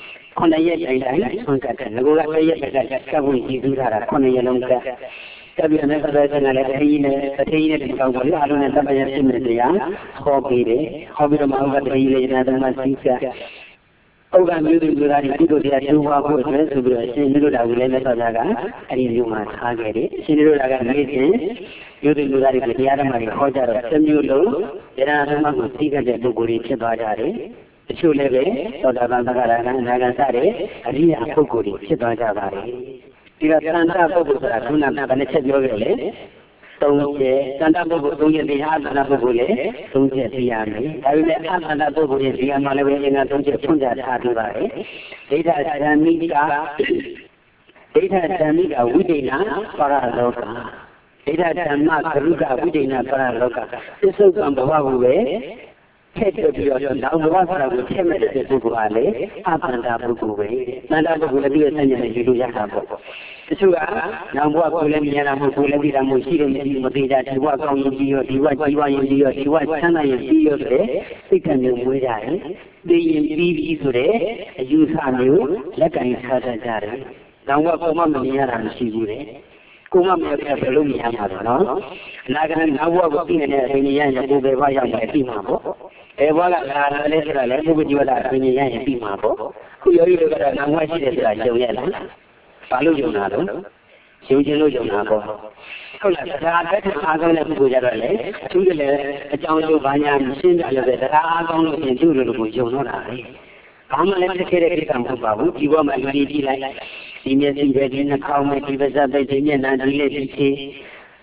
9ရက်တိုင်းတိုင်းဆွမ်းကတ်တယ်ငကိုက1ရက်ပဲကတ်ဖို့ကြည့်သူထားတာ9ရက်လုံးကတ်တက်ပြီးတဲ့ဆက်ဆံလည်းတထင်းနဲ့ဒီကောင်ပေါ်လေအားလုံးနဲ့တပ်ပရရှိနေတရားဟောပြီးတယ်ဟောပြီးတော့မဟုတ်ကတည်းကလည်းတရားတော်မှာစီးကဥက္ကမျိုးတွေလူသားတွေကုသိုလ်တရားကျိုးပွားဖို့အတွက်ဆိုပြီးတော့ရှင်လူတော်ကိုလည်းမြတ်စွာဘုရားကအဲ့ဒီမျိုးမှာထားခဲ့တယ်ရှင်လူတော်ကနေစဉ်မျိုးတွေလူသားတွေကတရားတော်မှာဟောကြတော့တစ်မျိုးလုံးတရားတော်မှာသိခဲ့တဲ့ပုဂ္ဂိုလ်တွေဖြစ်သွားကြတယ်တချို့လည်းပဲသောတာပန်သက္ကရာကအနာဂတ်စတဲ့အရိယာပုဂ္ဂိုလ်တွေဖြစ်သွားကြပါတယ်ဒီတော့သန္တာပုဂ္ဂိုလ်ဆိုတာခုနကဘယ်နှချက်ပြောခဲ့လဲ3ချက်သန္တာပုဂ္ဂိုလ်3ချက်တရားသန္တာပုဂ္ဂိုလ်လည်း3ချက်သိရမယ်ဒါပေမဲ့အသန္တာပုဂ္ဂိုလ်ရဲ့ဒီကမှာလည်းပဲအင်္ဂါ3ချက်ဖွင့်ကြထားပြီးပါတယ်ဒိဋ္ဌဓမ္မိကဝိဒိဏပါရလောကဒိဋ္ဌဓမ္မကရုကဝိဒိဏပါရလောကသစ္ဆုတ်ကံဘဝကိုပဲထည့်ပြီးတော့နောက်ဘဝဆိုတာကိုထည့်မဲ့တဲ့ပုဂ္ဂိုလ်ကလည်းအသန္တာပုဂ္ဂိုလ်ပဲသန္တာပုဂ္ဂိုလ်လည်းဒီရဲ့ဆန့်ကျင်တဲ့ယူလို့ရတာပေါ့တချို့ကနောင်ဘဝကိုလည်းမြင်ရမှာကိုလည်းသိတာမျိုးရှိတယ်မရှိမသိတာဒီဘဝကောင်းရင်ပြီးရောဒီဘဝကြီးပွားရင်ပြီးရောဒီဘဝချမ်းသာရင်ပြီးရောတဲ့စိတ်ကံမျိုးမွေးကြတယ်သိရင်ပြီးဆိုတဲ့အယူဆမျိုးလက်ကင်ထားတတ်ကြတယ်နောင်ဘဝကိုမှမမြင်ရတာမရှိဘူးတဲ့ကိုမမြင်ရဘယ်လိုမြင်ရမှာလဲနော်အနာဂတ်နောက်ဘဝကိုသိနေတဲ့အချိန်ကြီးရရင်ကိုယ်ပဲဘဝရောက်မယ်ပြီးမှာပေါ့ဘဝကလာတယ်ဆိုတာလည်းပုဂ္ဂိုလ်ကြီးဝဒအချိန်ကြီးရရင်ပြီးမှာပေါ့ခုယောဂီတို့ကတော့နောင်ဘဝရှိတယ်ဆိုတာယုံရလားဘာလို့ယုံတာလဲယုံခြင်းလို့ယုံတာပေါ့ဟုတ်လားတရားတက်အားကောင်းတဲ့ပုဂ္ဂိုလ်ကြတော့လေသူကလည်းအကြောင်းကျိုးဘာညာရှင်းပြလို့ပဲတရားအားကောင်းလို့ရှင်သူ့လိုကိုယုံတော့တာလေဘာမှလည်းတစ်ခေတ်တည်းကမဟုတ်ပါဘူးဒီဘဝမှာလူကြီးကြည့်လိုက်ဒီမျက်စိပဲဒီနှာခေါင်းပဲဒီပါးစပ်ပဲဒီမျက်နှာဒီလက်ဒီခြေ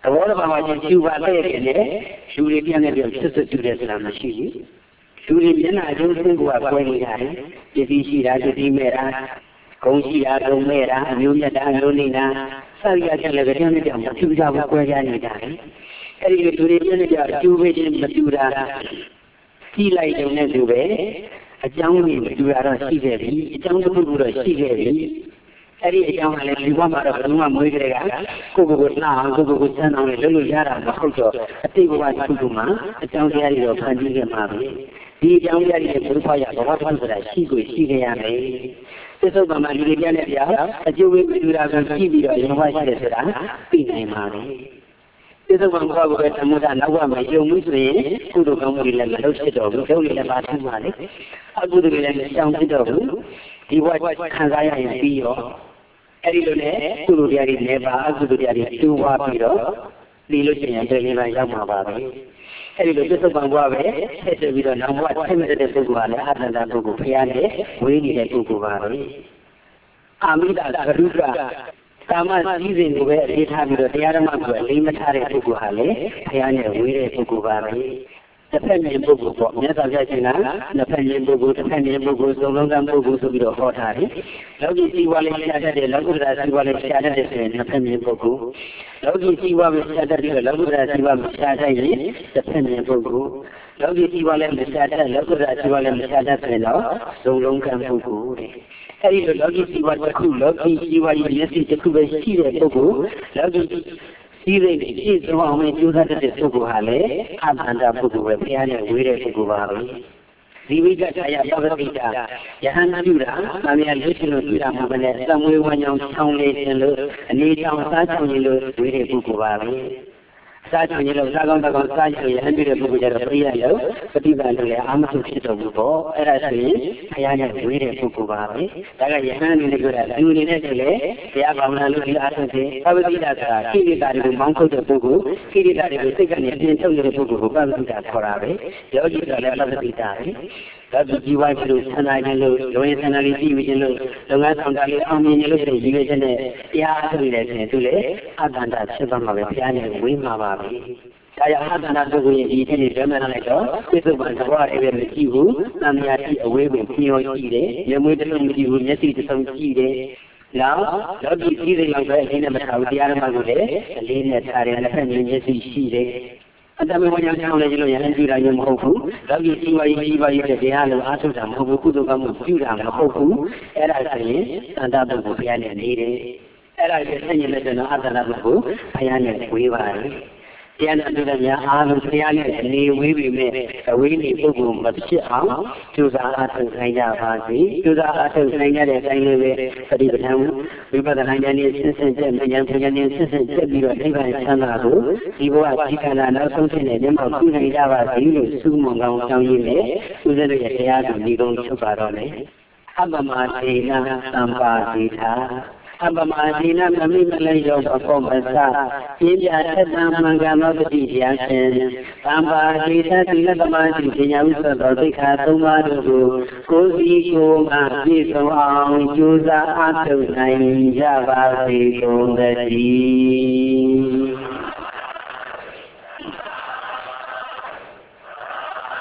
ဘောတော်မှာကျူပါတဲ့တဲ့လူတွေပြန်နေပြီးဆက်ဆက်ကျူတယ်ဆိုတာမရှိဘူးလူတွေမျက်နှာအကျုံးဆုံးကကွဲနေကြတယ်ပစ္စည်းရှိတာပစ္စည်းမဲ့တာဂုံရှိတာဂုံမဲ့တာအမျိုးမြတ်တာအမျိုးနေတာစသည်အချက်လည်းကြမ်းကြမ်းမထူကြဘူးကွဲကြနေကြတယ်အဲ့ဒီလူတွေပြန်နေကြကျူပေးခြင်းမတူတာကြီးလိုက်တယ်နဲ့တူပဲအကြောင်းကြီးမတူတာတော့ရှိခဲ့ပြီအကြောင်းတစ်ခုခုတော့ရှိခဲ့ပြီအဲ့ဒီအကြောင်းကလည်းဒီဘဝမှာတော့ဘယ်သူမှမွေးကြတဲ့ကကိုလှအောင်ကိုချမ်းအောင်လည်းလုပ်လို့ရတာမဟုတ်တော့အတိတ်ဘဝတစ်ခုခုမှာအကြောင်းတရားတွေတော့ဖန်တီးခဲ့မှာပဲဒီအကြောင်းတရားတွေဘုရားရဘဝတစ်ခုဆိုတာရှိကိုရှိခဲ့ရမယ်သစ္စာပမာလူတွေပြတဲ့ပြအကျိုးဝိပ္ပဒူရာကကြည့်ပြီးတော့ရင်ဝရှိတယ်ဆိုတာသိနိုင်ပါလေသစ္စာပမာကိုပဲသမုဒ္ဒနောက်ဘဝမှာယုံမှုဆိုရင်ကုသိုလ်ကောင်းမှုတွေလည်းမလုပ်ဖြစ်တော့ဘူးလုပ်လည်းပါထမ်းပါလေအကုသိုလ်တွေလည်းမရှောင်ဖြစ်တော့ဘူးဒီဘဝခံစားရရင်ပြီးရောအဲ့ဒီလိုနဲ့ကုသိုလ်တရားတွေလည်းပါအကုသိုလ်တရားတွေတူဝါပြီးတော့ဒီလိုချင်းရင်ပြည်လာရောက်မှာပါပဲအဲ့ဒီလိုသစ္စာပံဘွားပဲဆက်ဆက်ပြီးတော့နောက်ဘဝဆက်မဲ့တဲ့ပုဂ္ဂိုလ်ကလည်းအတ္တတပုဂ္ဂိုလ်ဖျားနဲ့ဝေးနေတဲ့ပုဂ္ဂိုလ်ပါပဲအာမိတကရုကကာမစည်းစိမ်ကိုပဲအလေးထားပြီးတော့တရားဓမ္မကိုအလေးမထားတဲ့ပုဂ္ဂိုလ်ဟာလည်းဖျားနဲ့ဝေးတဲ့ပုဂ္ဂိုလ်ပါပဲတစ်ဖက်မြင်ပုဂ္ဂိုလ်ပေါ့မြတ်စွာဘုရားရှင်ကနှစ်ဖက်မြင်ပုဂ္ဂိုလ်တစ်ဖက်မြင်ပုဂ္ဂိုလ်သုံးလုံးကပုဂ္ဂိုလ်ဆိုပြီးတော့ဟောထားတယ်။လောကီစီဝါလေးရှားတတ်တယ်လောကုတ္တရာစီဝါလေးရှားတတ်တယ်ဆိုရင်နှစ်ဖက်မြင်ပုဂ္ဂိုလ်လောကီစီဝါမရှားတတ်တယ်လောကုတ္တရာစီဝါမရှားတတ်ရင်တစ်ဖက်မြင်ပုဂ္ဂိုလ်လောကီစီဝါလည်းမရှားတတ်လောကုတ္တရာစီဝါလည်းမရှားတတ်ဆိုရင်တော့သုံးလုံးကပုဂ္ဂိုလ်တဲ့။အဲဒီလိုလောကီစီဝါတစ်ခုလောကီစီဝါရဲ့မျက်စိတစ်ခုပဲရှိတဲ့ပုဂ္ဂိုလ်လောကီဒီလိုပြည့်စုံအောင်ကြိုးစားတဲ့ပုဂ္ဂိုလ်ဟာလည်းအတ္တန္တပုဂ္ဂိုလ်ပဲဘုရားနဲ့ဝေးတဲ့ပုဂ္ဂိုလ်ပါပဲဒီဝိကထာယပပတိတာယဟန်ပြုတာသံဃာလို့ရှိလို့ပြုတာမှာပဲနဲ့သံဝေဝညောင်ချောင်းလေးခြင်းလို့အနေချောင်းစားချောင်းကြီးလို့ဝေးတဲ့ပုဂ္ဂိုလ်ပါပဲစားချောင်းကြီးလို့စားကောင်းတောင်းစားချောင်းရဟန်ပြုတဲ့ပုဂ္ဂိုလ်ကြတော့ပြည့်ရလို့ပฏิပန်လို့လည်းအာမထုဖြစ်တော်မူပေါ့အဲ့ဒါဆိုရင်ဘုရားနဲ့ဝေးတဲ့ပုဂ္ဂိုလ်ပါပဲဒါကယဟန်အနေနဲ့ပြောတာလူအနေနဲ့ဆိုလေဘုရားဘာဝနာလို့ဒီအားထုတ်တယ်ပပတိတာဆိုတာခိရိတာတွေကိုမောင်းထုတ်တဲ့ပုဂ္ဂိုလ်ခိရိတာတွေကိုစိတ်ကနေပြင်ထုတ်နေတဲ့ပုဂ္ဂိုလ်ကိုပပတိတာခေါ်တာပဲယောဂီဆိုလည်းပပတိတာပဲဒါသူကြီးဝိုင်းလို့ဆန္ဒခြင်းလို့လုံရင်ဆန္ဒလေးကြည့်ပြီးခြင်းလို့လုပ်ငန်းဆောင်တာလေးအောင်မြင်လို့ရှိရင်ဒီလိုချက်နဲ့တရားထုတ်နေတယ်ဆိုရင်သူလေအတ္တန္တဖြစ်သွားမှာပဲဘုရားနဲ့ဝေးမှာပါပဲဒါကြောင့်အတ္တန္တပုဂ္ဂိုလ်ရဲ့ဒီအဖြစ်တွေဓမ္မနဲ့လိုက်တော့ပြစ္ဆုတ်ပံသဘောအဲ့ပဲမကြည့်ဘူးသံဃာရှိအဝေးပင်ဖြောကြည့်တယ်ရမွေးတစ်လုံးမကြည့်ဘူးမျက်စိတစ်လုံးကြည့်တယ်နောက်လောကီကြီးတွေလောက်ပဲအင်းနဲ့မထားဘူးတရားဓမ္မကိုလည်းအလေးနဲ့ထားတယ်လက်ဖက်မြင်မျက်စိရှိတယ်အတ္တမေဝညာကြောင့်လည်းကျလို့ရဟန်းပြုတာမျိုးမဟုတ်ဘူး။လောကီကြီးပါရေးတဲ့တရားလို့အားထုတ်တာမဟုတ်ဘူးကုသိုလ်ကောင်းမှုပြုတာမဟုတ်ဘူး။အဲ့ဒါဆိုရင်အတ္တပုဂ္ဂိုလ်ဘုရားနဲ့နေတယ်။အဲ့ဒါကိုသိဉာဏ်နဲ့ဆိုတော့အတ္တပုဂ္ဂိုလ်ဘုရားနဲ့ဝေးပါတယ်။တရားနဲ့ပြုတဲ့များအားလုံးဘုရားနဲ့နေဝေးပြီမဲ့အဝေးနေပုဂ္ဂိုလ်မဖြစ်အောင်ကြိုးစားအားထုတ်နိုင်ကြပါစေ။ကြိုးစားအားထုတ်နိုင်ကြတဲ့အတိုင်းလေးပဲပฏิပဋ္ဌာန်ဝိပဿနာဉာဏ်နဲ့ဆင်းဆင်းကျက်ဉာဏ်ပညာနဲ့ဆင်းဆင်းကျက်ပြီးတော့နိဗ္ဗာန်ချမ်းသာကိုဒီဘဝဒီခန္ဓာနောက်ဆုံးဖြစ်တဲ့မျက်မှောက်ပြုနိုင်ကြပါစေလို့ဆုမွန်ကောင်းကြောင်းရင်းနဲ့ဦးဇင်းတို့ရဲ့တရားတော်ဒီကုန်းချုပ်ပါတော့မယ်။အပ္ပမသေနသံပါတိထာအပ္ပမသေနမမိမလဲရောပကောမသပြင်းပြထက်သံမင်္ဂမပတိတရားရှင်သံပါတိထသီလသမာဓိပညာဥစ္စာတော်သိက္ခာ၃ပါးတို့ကိုယ်စီကိုယ်မှပြည့်စုံအောင်ကြိုးစားအားထုတ်နိုင်ကြပါစေကုန်သတည်း